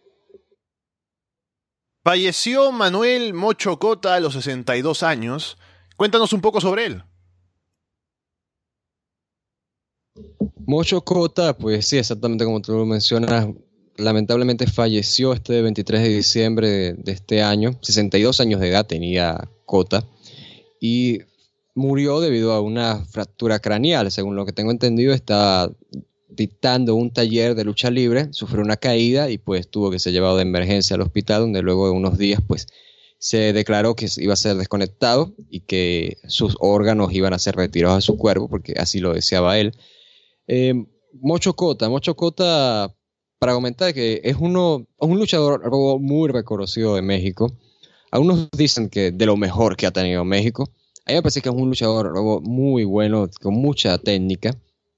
Falleció Manuel Mocho Cota a los sesenta y dos años. Cuéntanos un poco sobre él. Mocho Cota, pues sí, exactamente como tú lo mencionas, lamentablemente falleció este veintitrés de diciembre de, de este año. sesenta y dos años de edad tenía Cota y murió debido a una fractura craneal. Según lo que tengo entendido, estaba dictando un taller de lucha libre, sufrió una caída y pues tuvo que ser llevado de emergencia al hospital, donde luego de unos días pues se declaró que iba a ser desconectado y que sus órganos iban a ser retirados de su cuerpo, porque así lo deseaba él. Eh, Mocho Cota, Mocho Cota, para comentar que es uno, un luchador muy reconocido de México. Algunos dicen que de lo mejor que ha tenido México. A mí me parece que es un luchador muy bueno, con mucha técnica.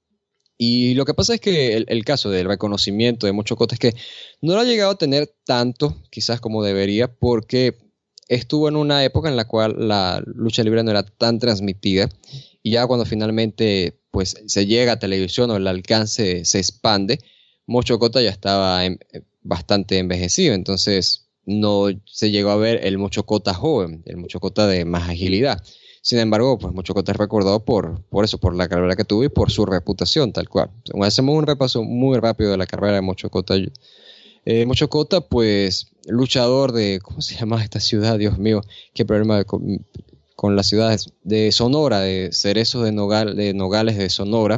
Y lo que pasa es que el, el caso del reconocimiento de Mocho Cota es que no lo ha llegado a tener tanto, quizás como debería, porque estuvo en una época en la cual la lucha libre no era tan transmitida, y ya cuando finalmente pues, se llega a televisión o el alcance se expande, Mocho Cota ya estaba en, bastante envejecido, entonces no se llegó a ver el Mocho Cota joven, el Mocho Cota de más agilidad. Sin embargo, pues Mocho Cota es recordado por, por eso, por la carrera que tuvo y por su reputación, tal cual. Hacemos un repaso muy rápido de la carrera de Mocho Cota. Eh, Mocho Cota, pues, luchador de, ¿cómo se llama esta ciudad? Dios mío, qué problema con, con las ciudades de Sonora, de Cerezo de, Nogal, de Nogales de Sonora.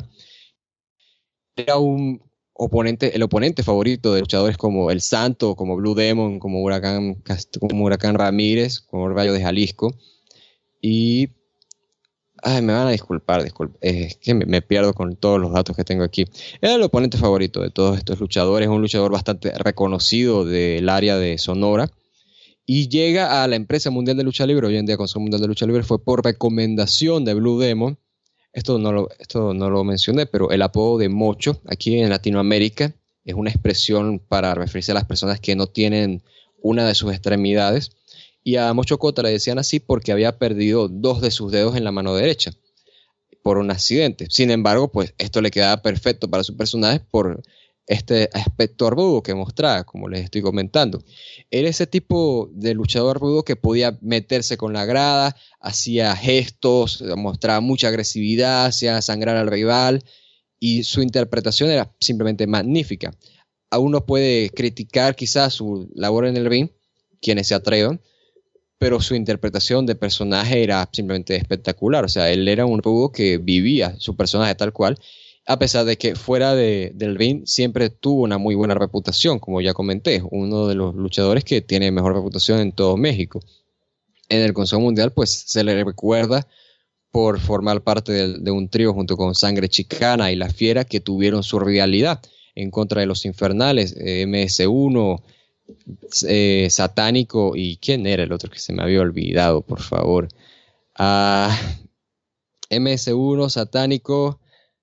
Era un oponente, el oponente favorito de luchadores como El Santo, como Blue Demon, como Huracán, como Huracán Ramírez, como Rayo de Jalisco. Y, ay, me van a disculpar, disculpa, es que me, me pierdo con todos los datos que tengo aquí. Era el oponente favorito de todos estos luchadores, un luchador bastante reconocido del área de Sonora, y llega a la empresa mundial de lucha libre, hoy en día Consejo Mundial de Lucha Libre, fue por recomendación de Blue Demon. Esto no lo, esto no lo mencioné, pero el apodo de Mocho, aquí en Latinoamérica, es una expresión para referirse a las personas que no tienen una de sus extremidades. Y a Mocho Cota le decían así porque había perdido dos de sus dedos en la mano derecha por un accidente. Sin embargo, pues esto le quedaba perfecto para su personaje por este aspecto arbudo que mostraba, como les estoy comentando. Era ese tipo de luchador arbudo que podía meterse con la grada, hacía gestos, mostraba mucha agresividad, hacía sangrar al rival, y su interpretación era simplemente magnífica. A uno puede criticar quizás su labor en el ring, quienes se atrevan, pero su interpretación de personaje era simplemente espectacular. O sea, él era un rudo que vivía su personaje tal cual, a pesar de que fuera de, del ring siempre tuvo una muy buena reputación, como ya comenté, uno de los luchadores que tiene mejor reputación en todo México. En el Consejo Mundial, pues se le recuerda por formar parte de, de un trío junto con Sangre Chicana y La Fiera, que tuvieron su rivalidad en contra de los Infernales, eh, M S uno, Eh, Satánico, y ¿quién era el otro que se me había olvidado? Por favor. Uh, M S uno, Satánico,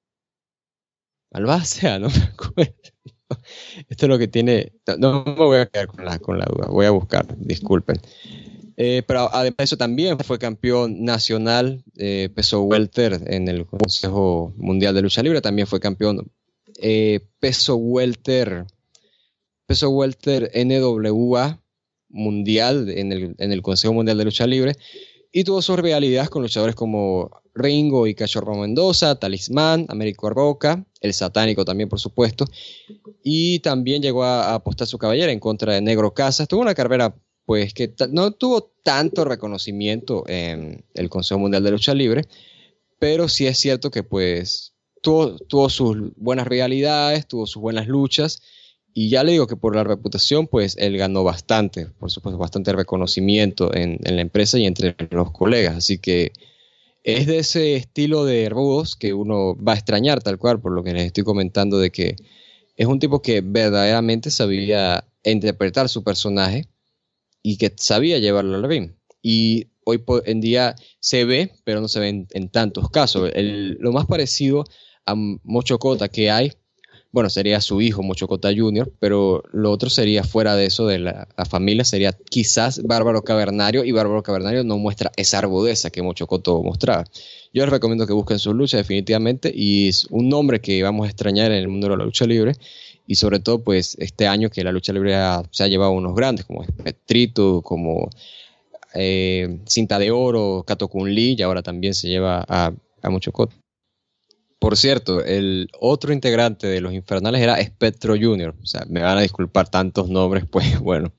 Malvasea, no me acuerdo. Esto es lo que tiene. No, no me voy a quedar con la, con la duda, voy a buscar, disculpen. Eh, pero además de eso también fue campeón nacional eh, peso welter en el Consejo Mundial de Lucha Libre, también fue campeón eh, peso welter peso welter N W A mundial en el, en el Consejo Mundial de Lucha Libre, y tuvo sus rivalidades con luchadores como Ringo y Cachorro Mendoza, Talismán, Américo Roca, el Satánico también, por supuesto, y también llegó a, a apostar su cabellera en contra de Negro Casas. Tuvo una carrera pues que t- no tuvo tanto reconocimiento en el Consejo Mundial de Lucha Libre, pero sí es cierto que pues tuvo, tuvo sus buenas rivalidades, tuvo sus buenas luchas. Y ya le digo que por la reputación, pues él ganó bastante, por supuesto, bastante reconocimiento en, en la empresa y entre los colegas. Así que es de ese estilo de rudos que uno va a extrañar, tal cual, por lo que les estoy comentando, de que es un tipo que verdaderamente sabía interpretar su personaje y que sabía llevarlo al ring. Y hoy en día se ve, pero no se ve en, en tantos casos. El, lo más parecido a Mocho Cota que hay, bueno, sería su hijo Mocho Cota junior, pero lo otro sería fuera de eso, de la, la familia, sería quizás Bárbaro Cavernario, y Bárbaro Cavernario no muestra esa agudeza que Mocho Cota mostraba. Yo les recomiendo que busquen sus luchas definitivamente, y es un nombre que vamos a extrañar en el mundo de la lucha libre, y sobre todo pues este año que la lucha libre ha, se ha llevado unos grandes, como Petrito, como eh, Cinta de Oro, Kato Kun Lee, y ahora también se lleva a, a Mocho Cota. Por cierto, el otro integrante de Los Infernales era Espectro junior O sea, me van a disculpar tantos nombres, pues bueno.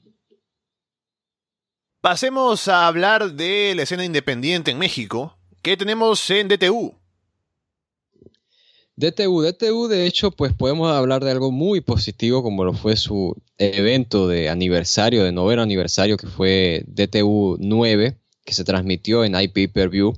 Pasemos a hablar de la escena independiente en México. ¿Qué tenemos en D T U? D T U, D T U, de hecho, pues podemos hablar de algo muy positivo, como lo fue su evento de aniversario, de noveno aniversario, que fue D T U nueve, que se transmitió en I P Per View,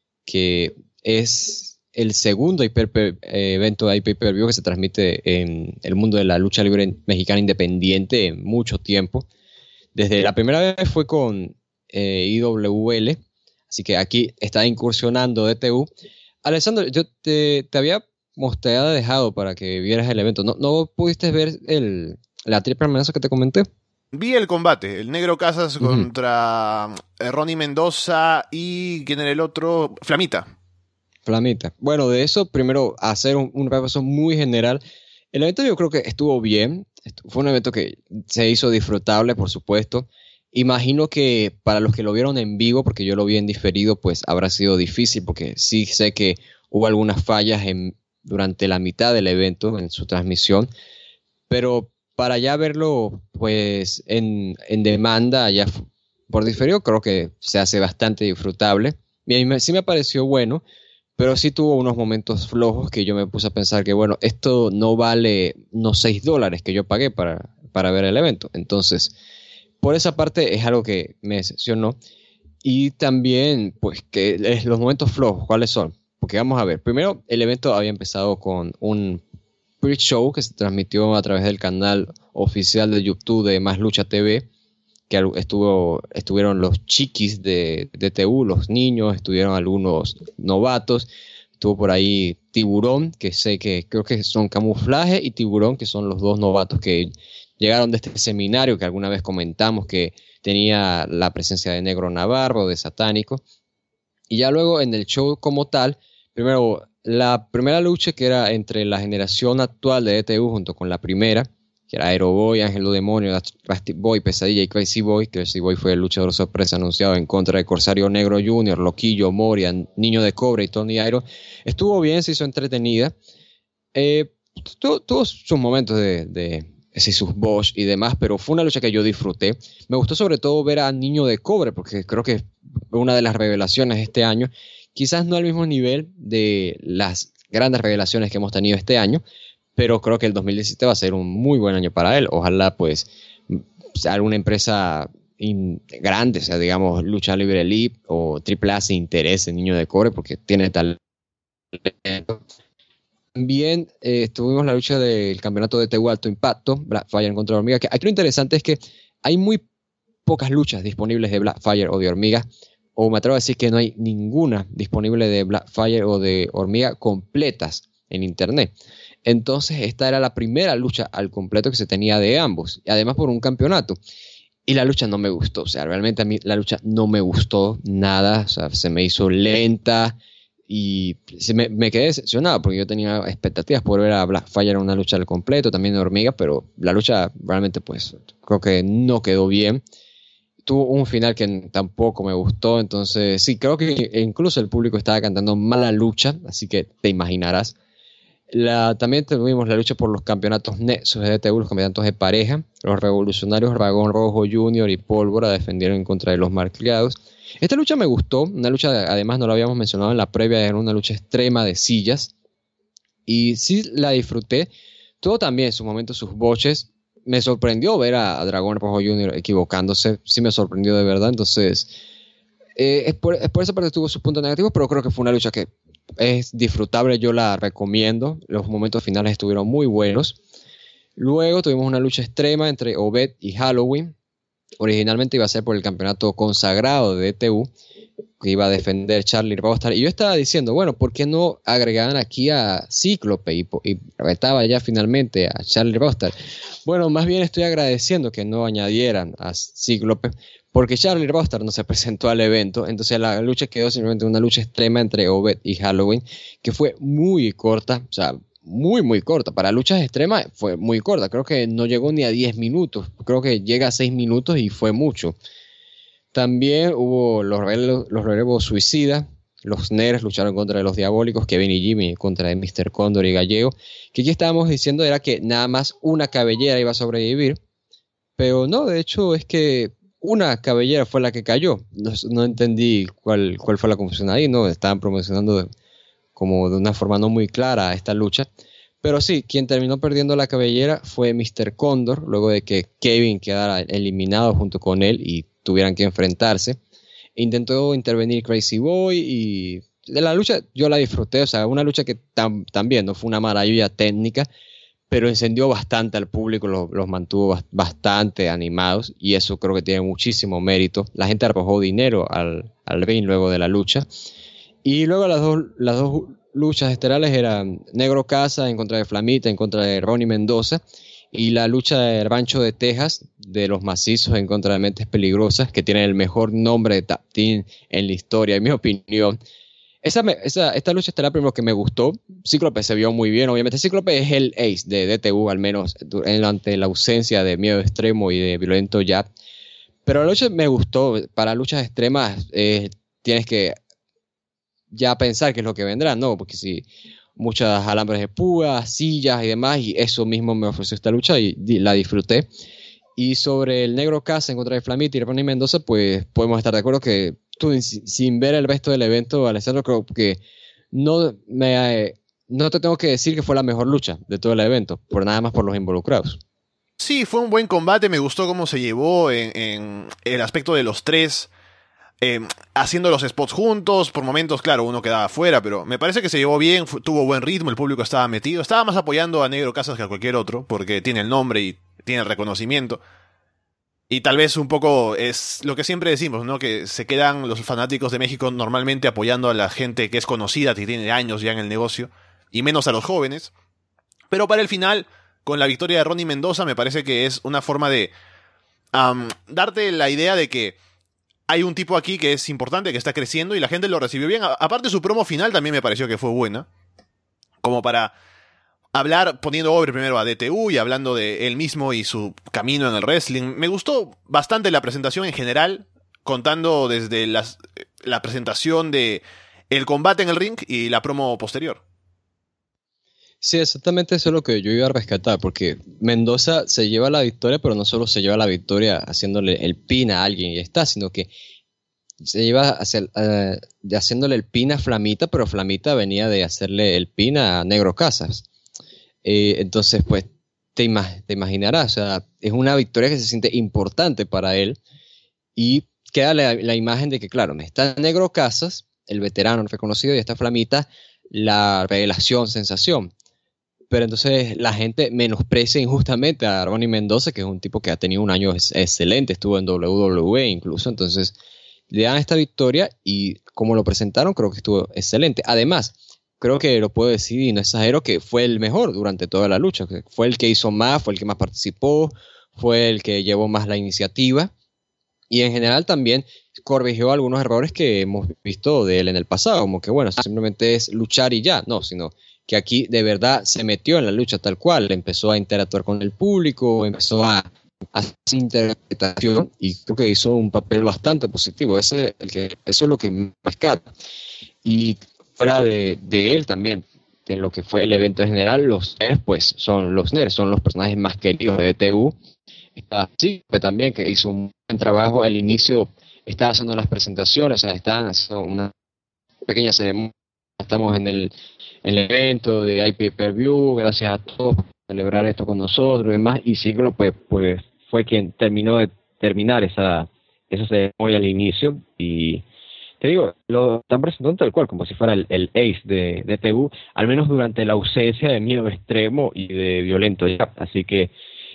que es el segundo hiper, eh, evento de I P Per View que se transmite en el mundo de la lucha libre mexicana independiente en mucho tiempo. Desde la primera vez fue con eh, I W L, así que aquí está incursionando D T U. Alessandro, yo te, te había te había dejado para que vieras el evento. ¿No, no pudiste ver el, la triple amenaza que te comenté? Vi el combate, el Negro Casas uh-huh. contra Ronnie Mendoza y ¿quién era el otro? Flamita. Flamita. Bueno, de eso, primero hacer un, un repaso muy general. El evento yo creo que estuvo bien. Fue un evento que se hizo disfrutable, por supuesto. Imagino que para los que lo vieron en vivo, porque yo lo vi en diferido, pues habrá sido difícil, porque sí sé que hubo algunas fallas en, durante la mitad del evento, en su transmisión. Pero para ya verlo pues en, en demanda, ya por diferido, creo que se hace bastante disfrutable. Y a mí me, sí me pareció bueno. Pero sí tuvo unos momentos flojos que yo me puse a pensar que, bueno, esto no vale unos seis dólares que yo pagué para, para ver el evento. Entonces, por esa parte es algo que me decepcionó. Y también, pues, que los momentos flojos, ¿cuáles son? Porque vamos a ver, primero, el evento había empezado con un pre-show que se transmitió a través del canal oficial de YouTube de Más Lucha T V, que estuvo, estuvieron los chiquis de D T U, los niños, estuvieron algunos novatos, estuvo por ahí Tiburón, que sé que creo que son Camuflaje, y Tiburón, que son los dos novatos que llegaron de este seminario que alguna vez comentamos que tenía la presencia de Negro Navarro, de Satánico. Y ya luego en el show como tal, primero la primera lucha que era entre la generación actual de D T U junto con la primera, que era Aeroboy, Ángelo Demonio, Rusty Boy, Pesadilla y Crazy Boy. Crazy Boy fue el luchador sorpresa anunciado en contra de Corsario Negro junior, Loquillo, Moria, Niño de Cobre y Tony Aero. Estuvo bien, se hizo entretenida. Eh, tuvo, tuvo sus momentos de, de sí, sus Bosch y demás, pero fue una lucha que yo disfruté. Me gustó sobre todo ver a Niño de Cobre, porque creo que fue una de las revelaciones de este año. Quizás no al mismo nivel de las grandes revelaciones que hemos tenido este año, pero creo que el dos mil diecisiete va a ser un muy buen año para él. Ojalá, pues, sea alguna empresa in, grande, o sea, digamos, Lucha Libre Elite o Triple A se interese en Niño de Cobre porque tiene talento. También eh, tuvimos la lucha del campeonato de T U Alto Impacto, Blackfire contra Hormiga. Que aquí lo interesante es que hay muy pocas luchas disponibles de Blackfire o de Hormiga, o me atrevo a decir que no hay ninguna disponible de Blackfire o de Hormiga completas en internet. Entonces esta era la primera lucha al completo que se tenía de ambos, y además por un campeonato. Y la lucha no me gustó, o sea, realmente a mí la lucha no me gustó nada, o sea, se me hizo lenta y se me, me quedé decepcionado porque yo tenía expectativas por ver a Blackfire en una lucha al completo, también de Hormiga, pero la lucha realmente pues creo que no quedó bien. Tuvo un final que tampoco me gustó, entonces sí, creo que incluso el público estaba cantando mala lucha, así que te imaginarás. La, también tuvimos la lucha por los campeonatos Nexus de D T U, los campeonatos de pareja. Los revolucionarios Dragón Rojo junior y Pólvora defendieron en contra de los Malcriados. Esta lucha me gustó, una lucha, además no la habíamos mencionado en la previa, era una lucha extrema de sillas. Y sí la disfruté. Tuvo también en su momento sus boches. Me sorprendió ver a, a Dragón Rojo junior equivocándose, sí me sorprendió de verdad. Entonces, eh, es, por, es por esa parte tuvo sus puntos negativos, pero creo que fue una lucha que es disfrutable, yo la recomiendo. Los momentos finales estuvieron muy buenos. Luego tuvimos una lucha extrema entre Obed y Halloween. originalmente iba a ser por el campeonato consagrado de D T U, que iba a defender Charlie Rostar, y yo estaba diciendo, bueno, ¿por qué no agregaban aquí a Cíclope y, y retaba ya finalmente a Charlie Rostar? Bueno, más bien estoy agradeciendo que no añadieran a Cíclope, porque Charlie Rostar no se presentó al evento, entonces la lucha quedó simplemente una lucha extrema entre Obed y Halloween, que fue muy corta, o sea, muy muy corta, para luchas extremas fue muy corta, creo que no llegó ni a diez minutos, creo que llega a seis minutos y fue mucho. También hubo los relevos, los relevos suicidas, los Ners lucharon contra los Diabólicos, Kevin y Jimmy contra míster Cóndor y Gallego, que aquí estábamos diciendo era que nada más una cabellera iba a sobrevivir, pero no, de hecho es que una cabellera fue la que cayó, no, no entendí cuál, cuál fue la confusión ahí, no, estaban promocionando como de una forma no muy clara esta lucha, pero sí, quien terminó perdiendo la cabellera fue míster Cóndor, luego de que Kevin quedara eliminado junto con él y tuvieran que enfrentarse. Intentó intervenir Crazy Boy y de la lucha yo la disfruté, o sea, una lucha que tam, también no fue una maravilla técnica, pero encendió bastante al público, los, los mantuvo bastante animados y eso creo que tiene muchísimo mérito. La gente arrojó dinero al, al ring luego de la lucha. Y luego las dos, las dos luchas estelares eran Negro Casa en contra de Flamita, en contra de Ronnie Mendoza, y la lucha del Rancho de Texas de los Macizos en contra de Mentes Peligrosas, que tienen el mejor nombre de tag team en la historia, en mi opinión. Esa, esa, esta lucha estelar primero que me gustó, Cíclope se vio muy bien, obviamente Cíclope es el ace de D T U, al menos ante la ausencia de Miedo Extremo y de Violento Jab, pero la lucha me gustó. Para luchas extremas eh, tienes que ya pensar qué es lo que vendrá, ¿no? Porque si muchas alambres de púa, sillas y demás, y eso mismo me ofreció esta lucha y, y la disfruté. Y sobre el Negro Casa en contra de Flamita y Ronnie Mendoza, pues podemos estar de acuerdo que tú, sin ver el resto del evento, Alessandro, creo que no, me, no te tengo que decir que fue la mejor lucha de todo el evento, por nada más por los involucrados. Sí, fue un buen combate, me gustó cómo se llevó en, en el aspecto de los tres. Eh, haciendo los spots juntos, por momentos, claro, uno quedaba afuera, pero me parece que se llevó bien, fue, tuvo buen ritmo, el público estaba metido, estaba más apoyando a Negro Casas que a cualquier otro, porque tiene el nombre y tiene el reconocimiento, y tal vez un poco es lo que siempre decimos, ¿no? Que se quedan los fanáticos de México normalmente apoyando a la gente que es conocida, que tiene años ya en el negocio, y menos a los jóvenes, pero para el final, con la victoria de Ronnie Mendoza, me parece que es una forma de um, darte la idea de que hay un tipo aquí que es importante, que está creciendo y la gente lo recibió bien. A- aparte su promo final también me pareció que fue buena. Como para hablar, poniendo over primero a D T U y hablando de él mismo y su camino en el wrestling. Me gustó bastante la presentación en general, contando desde las, la presentación de el combate en el ring y la promo posterior. Sí, exactamente eso es lo que yo iba a rescatar, porque Mendoza se lleva la victoria, pero no solo se lleva la victoria haciéndole el pin a alguien y ya está, sino que se lleva hacia, uh, de haciéndole el pin a Flamita, pero Flamita venía de hacerle el pin a Negro Casas. Eh, entonces, pues, te, ima- te imaginarás, o sea, es una victoria que se siente importante para él y queda la, la imagen de que, claro, está Negro Casas, el veterano reconocido, y está Flamita, la revelación, sensación. Pero entonces la gente menosprecia injustamente a Ronnie Mendoza, que es un tipo que ha tenido un año ex- excelente, estuvo en W W E incluso, entonces le dan esta victoria y como lo presentaron creo que estuvo excelente. Además, creo que lo puedo decir y no exagero que fue el mejor durante toda la lucha, que fue el que hizo más, fue el que más participó, fue el que llevó más la iniciativa y en general también corrigió algunos errores que hemos visto de él en el pasado, como que bueno, simplemente es luchar y ya, no, sino que aquí de verdad se metió en la lucha tal cual, empezó a interactuar con el público, empezó a, a hacer interpretación y creo que hizo un papel bastante positivo. Ese, el que, eso es lo que me rescata. Y fuera de, de él también, en lo que fue el evento en general, los nerds pues son los nerds, son los personajes más queridos de D T U. Está Cíclope también, que hizo un buen trabajo al inicio, estaba haciendo las presentaciones, o sea, estaban haciendo una pequeña ceremonia, estamos en el el evento de I P Per View, gracias a todos por celebrar esto con nosotros y demás, y Cíclope pues, pues fue quien terminó de terminar esa, esa ceremonia al inicio, y te digo, lo están presentando tal cual, como si fuera el, el ace de, de T U, al menos durante la ausencia de Miedo Extremo y de Violento Jab, así que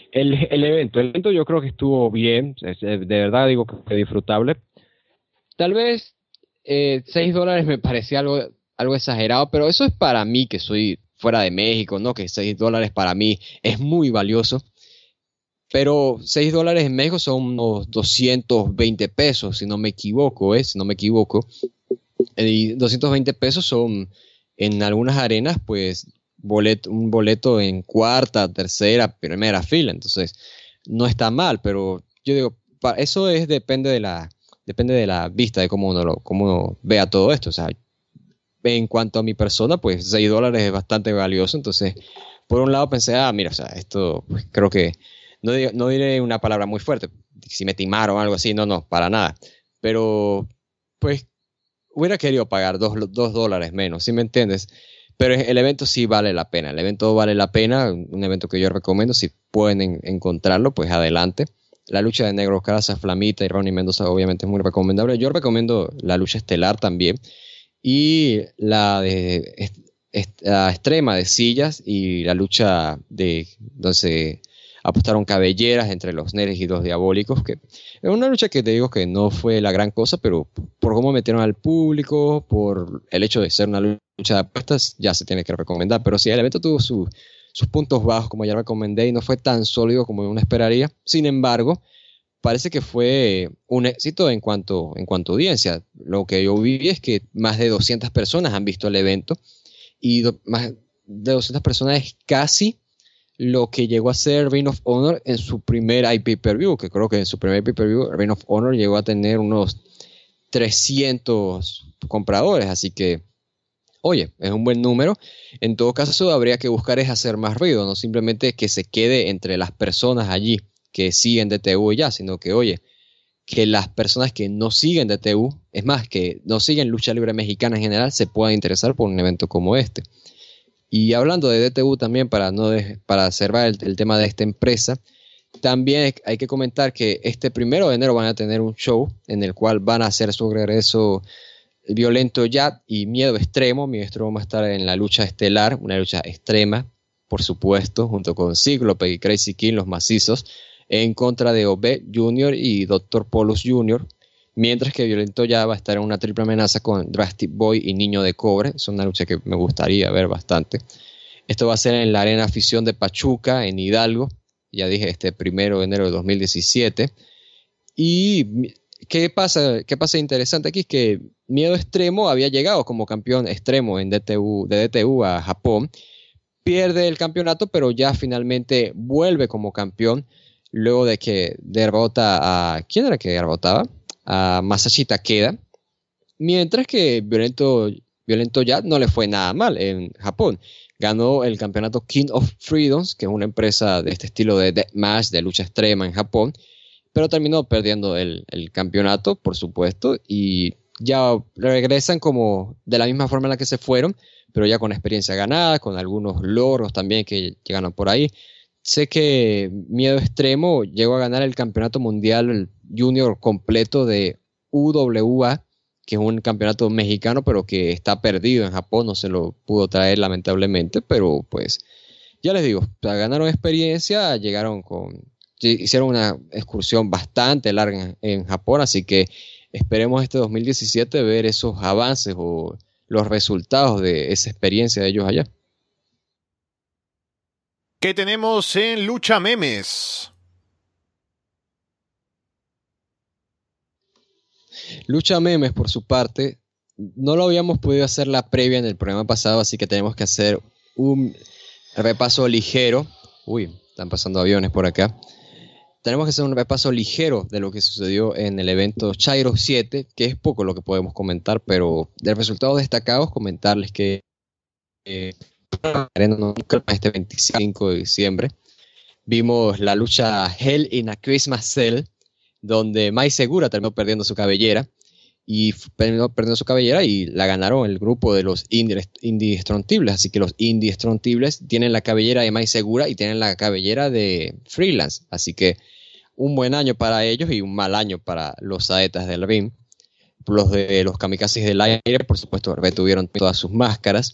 El, el evento, el evento yo creo que estuvo bien, de verdad digo que fue disfrutable. Tal vez eh, seis dólares me parecía algo, algo exagerado, pero eso es para mí que soy fuera de México, ¿no? Que seis dólares para mí es muy valioso. Pero seis dólares en México son unos doscientos veinte pesos, si no me equivoco, ¿eh? Si no me equivoco. Y doscientos veinte pesos son en algunas arenas, pues, boleto, un boleto en cuarta, tercera, primera fila. Entonces, no está mal, pero yo digo, eso es depende de la, depende de la vista, de cómo uno, lo, cómo uno vea todo esto. O sea, en cuanto a mi persona, pues seis dólares es bastante valioso. Entonces, por un lado pensé, ah, mira, o sea, esto pues, creo que no, no diré una palabra muy fuerte, si me timaron o algo así, no, no, para nada. Pero, pues, hubiera querido pagar dos, dos dólares menos, ¿sí me entiendes? Pero el evento sí vale la pena, el evento vale la pena, un evento que yo recomiendo, si pueden en, encontrarlo, pues adelante. La lucha de Negro Casas, Flamita y Ronnie Mendoza obviamente es muy recomendable. Yo recomiendo la lucha estelar también y la de est, est, la extrema de sillas y la lucha de donde se apostaron cabelleras entre los Neres y los Diabólicos, que es una lucha que te digo que no fue la gran cosa, pero por cómo metieron al público, por el hecho de ser una lucha de apuestas, ya se tiene que recomendar. Pero sí, el evento tuvo su, sus puntos bajos, como ya recomendé, y no fue tan sólido como uno esperaría. Sin embargo, parece que fue un éxito en cuanto, en cuanto a audiencia. Lo que yo vi es que más de doscientas personas han visto el evento, y do, más de doscientas personas es casi lo que llegó a ser Ring of Honor en su primer I P pay-per-view, que creo que en su primer pay-per-view Ring of Honor llegó a tener unos trescientos compradores, así que, oye, es un buen número. En todo caso, habría que buscar es hacer más ruido, no simplemente que se quede entre las personas allí que siguen D T U y ya, sino que, oye, que las personas que no siguen D T U, es más, que no siguen lucha libre mexicana en general, se puedan interesar por un evento como este. Y hablando de D T U también, para, no de, para cerrar el, el tema de esta empresa, también hay que comentar que este primero de enero van a tener un show en el cual van a hacer su regreso Violento Jad y Miedo Extremo. Miedo Extremo va a estar en la lucha estelar, una lucha extrema, por supuesto, junto con Cíclope y Crazy King, los macizos, en contra de Obed junior y doctor Polus junior Mientras que Violento ya va a estar en una triple amenaza con Drastic Boy y Niño de Cobre. Es una lucha que me gustaría ver bastante. Esto va a ser en la Arena Afición de Pachuca, en Hidalgo. Ya dije, este primero de enero de dos mil diecisiete. Y ¿qué pasa? ¿Qué pasa interesante aquí? Es que Miedo Extremo había llegado como campeón extremo en D T U, de D T U a Japón. Pierde el campeonato, pero ya finalmente vuelve como campeón luego de que derrota a... ¿Quién era que derrotaba? A Masashi Takeda, mientras que Violento, Violento Jad no le fue nada mal en Japón. Ganó el campeonato King of Freedoms, que es una empresa de este estilo de deathmatch, de lucha extrema en Japón, pero terminó perdiendo el, el campeonato, por supuesto, y ya regresan como de la misma forma en la que se fueron, pero ya con experiencia ganada, con algunos logros también que llegaron por ahí. Sé que Miedo Extremo llegó a ganar el campeonato mundial junior completo de U W A, que es un campeonato mexicano, pero que está perdido en Japón, no se lo pudo traer lamentablemente, pero pues ya les digo, ganaron experiencia, llegaron con, hicieron una excursión bastante larga en, en Japón, así que esperemos este dos mil diecisiete ver esos avances o los resultados de esa experiencia de ellos allá. ¿Qué tenemos en Lucha Memes? Lucha Memes, por su parte, no lo habíamos podido hacer la previa en el programa pasado, así que tenemos que hacer un repaso ligero. Uy, están pasando aviones por acá. Tenemos que hacer un repaso ligero de lo que sucedió en el evento Chairo siete, que es poco lo que podemos comentar, pero de resultados destacados, comentarles que eh, este veinticinco de diciembre vimos la lucha Hell in a Christmas Cell, donde Mai Segura terminó perdiendo su cabellera y terminó perdiendo su cabellera y la ganaron el grupo de los Indestructibles. Así que los Indestructibles tienen la cabellera de Mai Segura y tienen la cabellera de Freelance. Así que un buen año para ellos y un mal año para los Saetas del ring. Los de los Kamikazes del aire, por supuesto, retuvieron todas sus máscaras.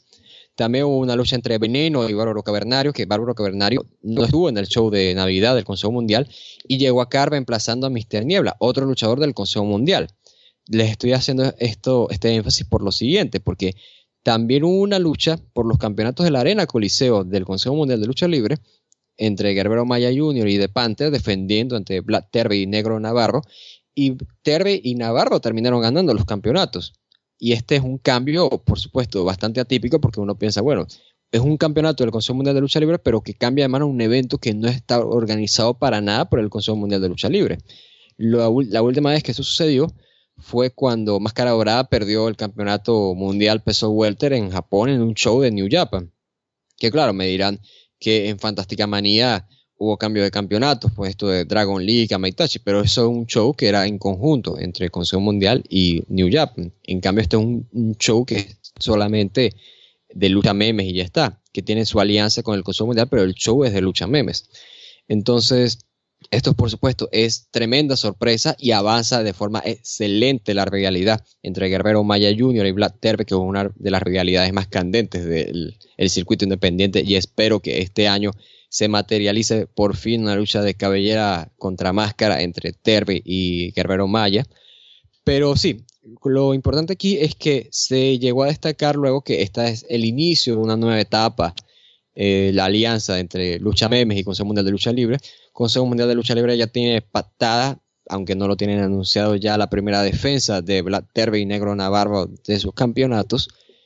También hubo una lucha entre Veneno y Bárbaro Cavernario, que Bárbaro Cavernario no estuvo en el show de Navidad del Consejo Mundial y llegó acá reemplazando a míster Niebla, otro luchador del Consejo Mundial. Les estoy haciendo esto, este énfasis por lo siguiente, porque también hubo una lucha por los campeonatos de la Arena Coliseo del Consejo Mundial de Lucha Libre entre Guerrero Maya junior y The Panther, defendiendo entre Black Terry y Negro Navarro, y Terry y Navarro terminaron ganando los campeonatos. Y este es un cambio, por supuesto, bastante atípico, porque uno piensa, bueno, es un campeonato del Consejo Mundial de Lucha Libre, pero que cambia de mano un evento que no está organizado para nada por el Consejo Mundial de Lucha Libre. La, la última vez que eso sucedió fue cuando Máscara Dorada perdió el campeonato mundial peso welter en Japón en un show de New Japan. Que claro, me dirán que en Fantástica Manía hubo cambio de campeonatos, pues esto de Dragon Lee, Kamaitachi, pero eso es un show que era en conjunto entre el Consejo Mundial y New Japan. En cambio, este es un, un show que es solamente de lucha memes y ya está, que tiene su alianza con el Consejo Mundial, pero el show es de lucha memes. Entonces, esto por supuesto es tremenda sorpresa y avanza de forma excelente la rivalidad entre Guerrero Maya junior y Black Terry, que es una de las rivalidades más candentes del el circuito independiente, y espero que este año se materialice por fin una lucha de cabellera contra máscara entre Terry y Guerrero Maya. Pero sí, lo importante aquí es que se llegó a destacar luego que esta es el inicio de una nueva etapa, eh, la alianza entre Lucha Memes y Consejo Mundial de Lucha Libre. Consejo Mundial de Lucha Libre ya tiene pactada, aunque no lo tienen anunciado ya, la primera defensa de Black Terry y Negro Navarro de sus campeonatos.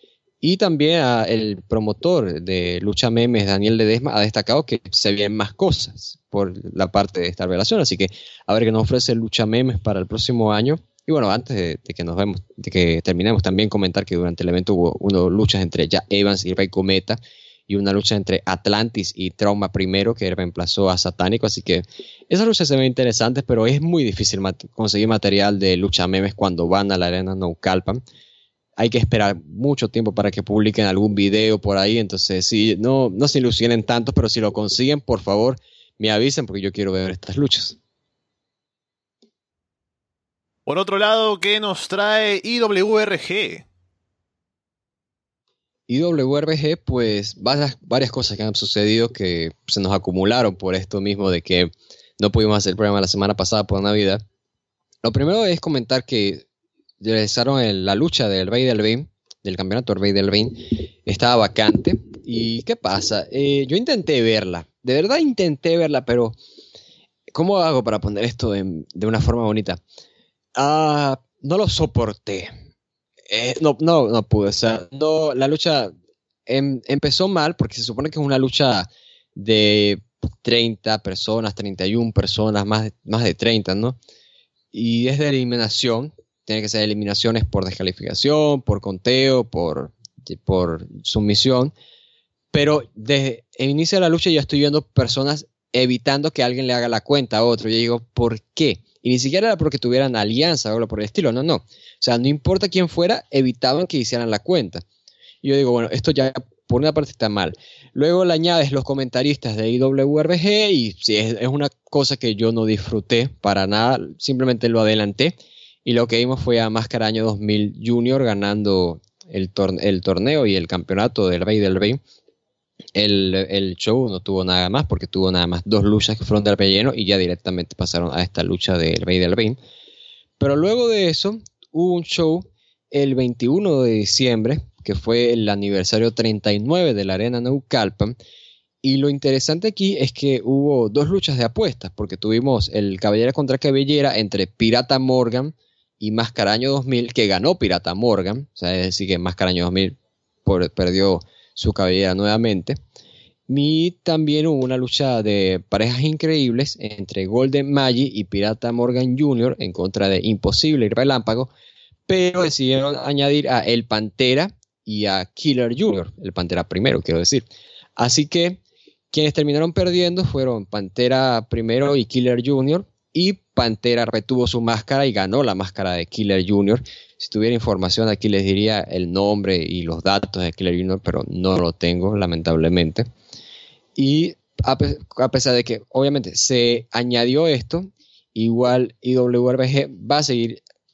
Y también a el promotor de Lucha Memes, Daniel Ledesma, ha destacado que se vienen más cosas por la parte de esta revelación. Así que a ver qué nos ofrece Lucha Memes para el próximo año. Y bueno, antes de, de que nos vemos, de que terminemos, también comentar que durante el evento hubo una luchas entre Jack Evans y Rey Cometa, y una lucha entre Atlantis y Trauma Primero, que reemplazó a Satánico. Así que esas luchas se ven interesantes, pero es muy difícil mat- conseguir material de Lucha Memes cuando van a la arena Naucalpan. Hay que esperar mucho tiempo para que publiquen algún video por ahí. Entonces, sí, no, no se ilusionen tanto, pero si lo consiguen, por favor, me avisen, porque yo quiero ver estas luchas. Por otro lado, ¿qué nos trae I W R G? I W R G, pues varias, varias cosas que han sucedido que se nos acumularon por esto mismo de que no pudimos hacer el programa la semana pasada por Navidad. Lo primero es comentar que realizaron el, la lucha del Rey del Ring, del campeonato del Rey del Ring, estaba vacante. ¿Y qué pasa? Eh, yo intenté verla, de verdad intenté verla, pero ¿cómo hago para poner esto en, de una forma bonita? Ah, no lo soporté. Eh, no, no, no pude. O sea, no, la lucha em, empezó mal porque se supone que es una lucha de treinta personas, treinta y una personas, más, más de treinta, ¿no? Y es de eliminación. Tiene que ser eliminaciones por descalificación, por conteo, por, por sumisión. Pero desde el inicio de la lucha ya estoy viendo personas evitando que alguien le haga la cuenta a otro. Yo digo, ¿por qué? Y ni siquiera era porque tuvieran alianza o algo por el estilo, no, no. O sea, no importa quién fuera, evitaban que hicieran la cuenta. Y yo digo, bueno, esto ya por una parte está mal. Luego le añades los comentaristas de I W R G y sí, es, es una cosa que yo no disfruté para nada, simplemente lo adelanté. Y lo que vimos fue a Máscara Año dos mil Junior ganando el, torne- el torneo y el campeonato del Rey del Ring. El, el show no tuvo nada más porque tuvo nada más dos luchas que fueron del relleno y ya directamente pasaron a esta lucha del Rey del Ring. Pero luego de eso hubo un show el veintiuno de diciembre que fue el aniversario treinta y nueve de la Arena Naucalpan, y lo interesante aquí es que hubo dos luchas de apuestas porque tuvimos el cabellera contra cabellera entre Pirata Morgan y Máscara Año dos mil, que ganó Pirata Morgan, o sea, es decir que Máscara Año dos mil por, perdió su cabellera nuevamente. Y también hubo una lucha de parejas increíbles entre Golden Magi y Pirata Morgan junior en contra de Imposible y Relámpago, pero decidieron añadir a El Pantera y a Killer junior, el Pantera primero, quiero decir. Así que quienes terminaron perdiendo fueron Pantera primero y Killer junior, y Pantera retuvo su máscara y ganó la máscara de Killer junior Si tuviera información aquí les diría el nombre y los datos de Killer junior, pero no lo tengo, lamentablemente. Y a, pe- a pesar de que obviamente se añadió esto, igual I W R G va a seguir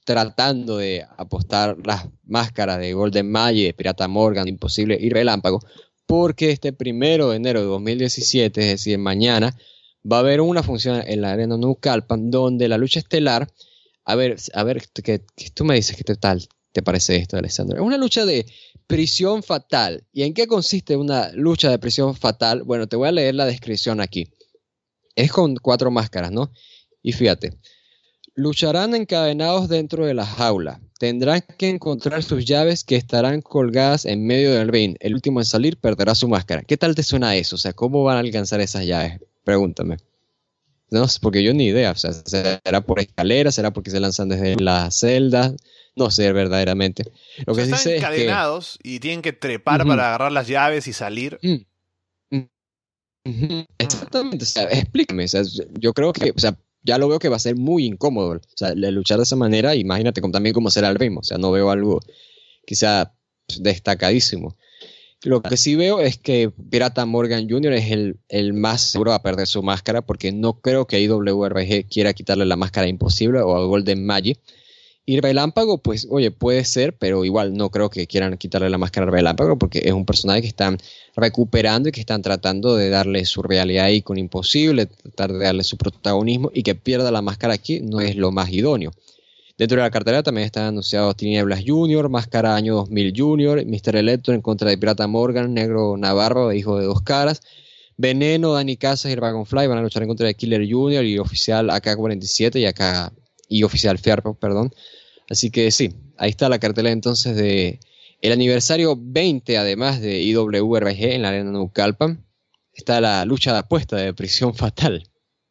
tratando de apostar las máscaras de Golden Magie, de Pirata Morgan, Imposible y Relámpago, porque este primero de enero de dos mil diecisiete, es decir, mañana, va a haber una función en la Arena Nou Calpan donde la lucha estelar, a ver, a ver, que, que tú me dices, ¿qué tal te parece esto, Alessandro? Es una lucha de prisión fatal. ¿Y en qué consiste una lucha de prisión fatal? Bueno, te voy a leer la descripción aquí. Es con cuatro máscaras, ¿no? Y fíjate, lucharán encadenados dentro de la jaula. Tendrán que encontrar sus llaves que estarán colgadas en medio del ring. El último en salir perderá su máscara. ¿Qué tal te suena eso? O sea, ¿cómo van a alcanzar esas llaves? Pregúntame. No sé, porque yo ni idea. O sea, ¿será por escaleras? ¿Será porque se lanzan desde la celda? No sé verdaderamente. Lo O sea, que sí están sé es que... encadenados y tienen que trepar Ujú. para agarrar las llaves y salir. Mm, mm, ujú, exactamente. O sea, explícame. O sea, yo creo que... O sea, ya lo veo que va a ser muy incómodo. O sea, el luchar de esa manera, imagínate con, también cómo será el ritmo. O sea, no veo algo quizá destacadísimo. Lo que sí veo es que Pirata Morgan junior es el, el más seguro a perder su máscara, porque no creo que I W R G quiera quitarle la máscara Imposible o a Golden Magie. Y Relámpago, pues, oye, puede ser, pero igual no creo que quieran quitarle la máscara a Relámpago, porque es un personaje que están recuperando y que están tratando de darle su realidad ahí con Imposible, tratar de darle su protagonismo, y que pierda la máscara aquí no es lo más idóneo. Dentro de la cartelera también están anunciados Tinieblas junior, Máscara Año dos mil junior, míster Electro en contra de Pirata Morgan, Negro Navarro, Hijo de Dos Caras, Veneno, Dani Casas y Dragonfly van a luchar en contra de Killer junior y Oficial A K cuarenta y siete y, A K, y Oficial Fierro, perdón. Así que sí, ahí está la cartelera entonces de el aniversario veinte, además de I W R G en la Arena Nou Calpan. Está la lucha de apuesta de Prisión Fatal.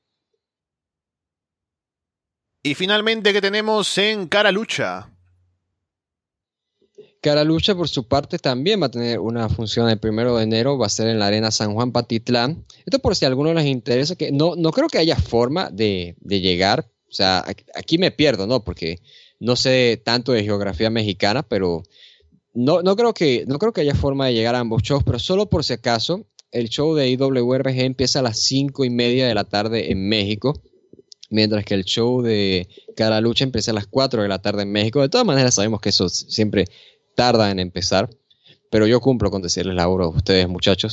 Y finalmente, ¿qué tenemos en Cara Lucha? Cara Lucha, por su parte, también va a tener una función el primero de enero, va a ser en la Arena San Juan Patitlán. Esto por si a alguno les interesa, que no, no creo que haya forma de, de llegar. O sea, aquí me pierdo, ¿no? Porque no sé tanto de geografía mexicana, pero no, no, creo que, no creo que haya forma de llegar a ambos shows, pero solo por si acaso, el show de I W R G empieza a las cinco y media de la tarde en México, mientras que el show de Cara Lucha empieza a las cuatro de la tarde en México. De todas maneras sabemos que eso siempre tarda en empezar, pero yo cumplo con decirles la hora a ustedes, muchachos.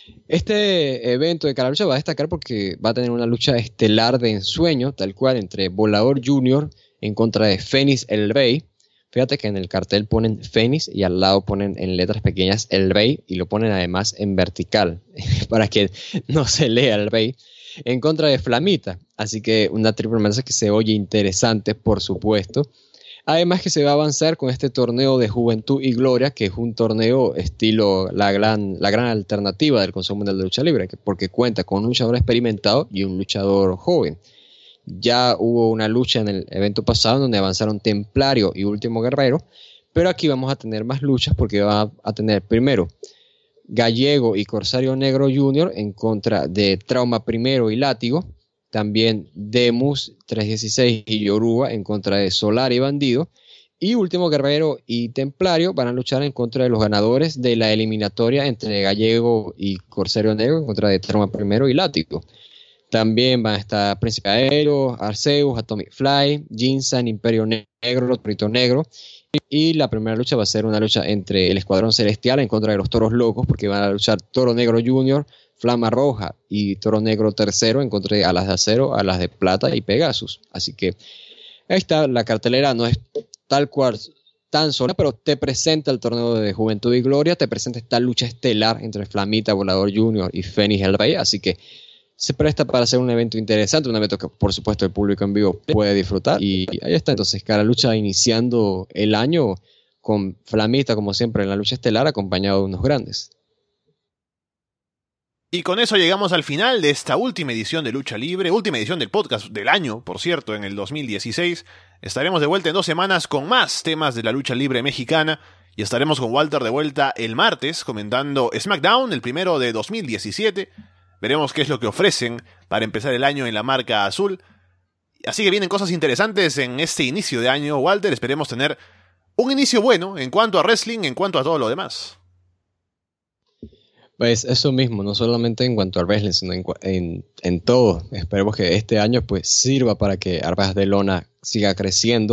Este evento de Cara Lucha va a destacar porque va a tener una lucha estelar de ensueño, tal cual, entre Volador junior en contra de Fénix el Rey. Fíjate que en el cartel ponen Fénix y al lado ponen en letras pequeñas el Rey, y lo ponen además en vertical para que no se lea el Rey, en contra de Flamita. Así que una triple amenaza que se oye interesante, por supuesto. Además que se va a avanzar con este torneo de Juventud y Gloria, que es un torneo estilo la gran, la gran alternativa del Consejo Mundial de Lucha Libre, porque cuenta con un luchador experimentado y un luchador joven. Ya hubo una lucha en el evento pasado donde avanzaron Templario y Último Guerrero, pero aquí vamos a tener más luchas porque va a tener primero Gallego y Corsario Negro junior en contra de Trauma Primero y Látigo. También Demus trescientos dieciséis y Yoruba en contra de Solar y Bandido. Y Último Guerrero y Templario van a luchar en contra de los ganadores de la eliminatoria entre Gallego y Corsario Negro en contra de Trauma Primero y Látigo. También van a estar Príncipe Aéreo, Arceus, Atomic Fly, Jinsan, Imperio Negro, Torito Negro. Y la primera lucha va a ser una lucha entre el Escuadrón Celestial en contra de los Toros Locos, porque van a luchar Toro Negro junior, Flama Roja y Toro Negro tercero en contra de Alas de Acero, Alas de Plata y Pegasus. Así que ahí está, la cartelera no es tal cual tan sola, pero te presenta el torneo de Juventud y Gloria, te presenta esta lucha estelar entre Flamita, Volador junior y Fénix el Rey, así que se presta para hacer un evento interesante, un evento que por supuesto el público en vivo puede disfrutar. Y ahí está entonces Cara Lucha iniciando el año con Flamita, como siempre, en la lucha estelar, acompañado de unos grandes. Y con eso llegamos al final de esta última edición de Lucha Libre, última edición del podcast del año, por cierto, en el dos mil dieciséis. Estaremos de vuelta en dos semanas con más temas de la lucha libre mexicana, y estaremos con Walter de vuelta el martes comentando SmackDown, el primero de dos mil diecisiete. Veremos qué es lo que ofrecen para empezar el año en la marca azul. Así que vienen cosas interesantes en este inicio de año, Walter. Esperemos tener un inicio bueno en cuanto a wrestling, en cuanto a todo lo demás. Pues eso mismo, no solamente en cuanto a wrestling, sino en, en, en todo. Esperemos que este año pues sirva para que Armas de Lona siga creciendo.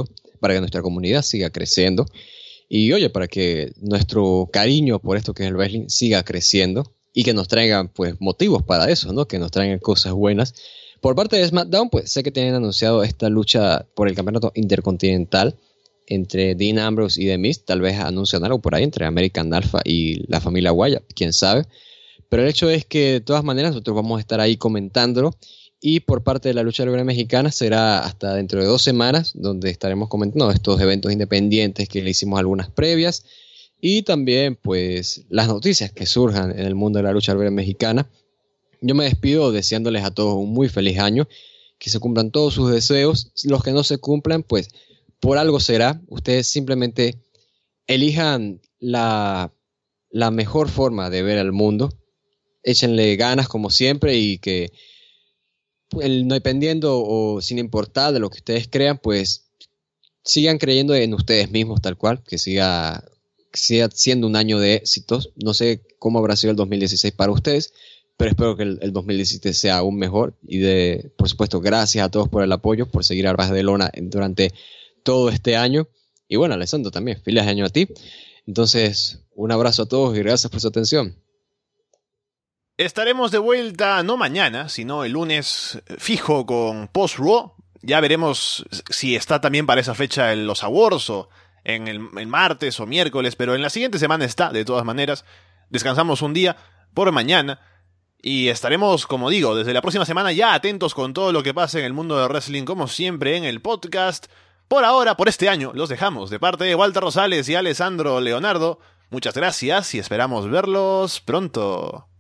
para que nuestra comunidad siga creciendo. Y oye, para que nuestro cariño por esto que es el wrestling siga creciendo y que nos traigan pues motivos para eso, ¿no? Que nos traigan cosas buenas. Por parte de SmackDown, pues sé que tienen anunciado esta lucha por el campeonato intercontinental entre Dean Ambrose y The Miz. Tal vez anuncian algo por ahí entre American Alpha y la familia Wyatt, quién sabe. Pero el hecho es que de todas maneras nosotros vamos a estar ahí comentándolo. Y por parte de la lucha libre mexicana será hasta dentro de dos semanas, donde estaremos comentando estos eventos independientes que le hicimos algunas previas. Y también pues las noticias que surjan en el mundo de la lucha libre mexicana. Yo me despido deseándoles a todos un muy feliz año, que se cumplan todos sus deseos. Los que no se cumplan, pues por algo será. Ustedes simplemente elijan la, la mejor forma de ver al mundo. Échenle ganas como siempre y que el, no dependiendo o sin importar de lo que ustedes crean, pues sigan creyendo en ustedes mismos tal cual, que siga, que siga siendo un año de éxitos. No sé cómo habrá sido el dos mil dieciséis para ustedes, pero espero que el, el dos mil diecisiete sea aún mejor. Y de, por supuesto, gracias a todos por el apoyo, por seguir a Ras de Lona durante todo este año. Y bueno, Alessandro también, feliz año a ti. Entonces, un abrazo a todos y gracias por su atención. Estaremos de vuelta no mañana, sino el lunes fijo con Post-Raw. Ya veremos si está también para esa fecha en los Awards o en el, el martes o miércoles, pero en la siguiente semana está, de todas maneras. Descansamos un día por mañana y estaremos, como digo, desde la próxima semana ya atentos con todo lo que pase en el mundo del wrestling, como siempre en el podcast. Por ahora, por este año, los dejamos. De parte de Walter Rosales y Alessandro Leonardo, muchas gracias y esperamos verlos pronto.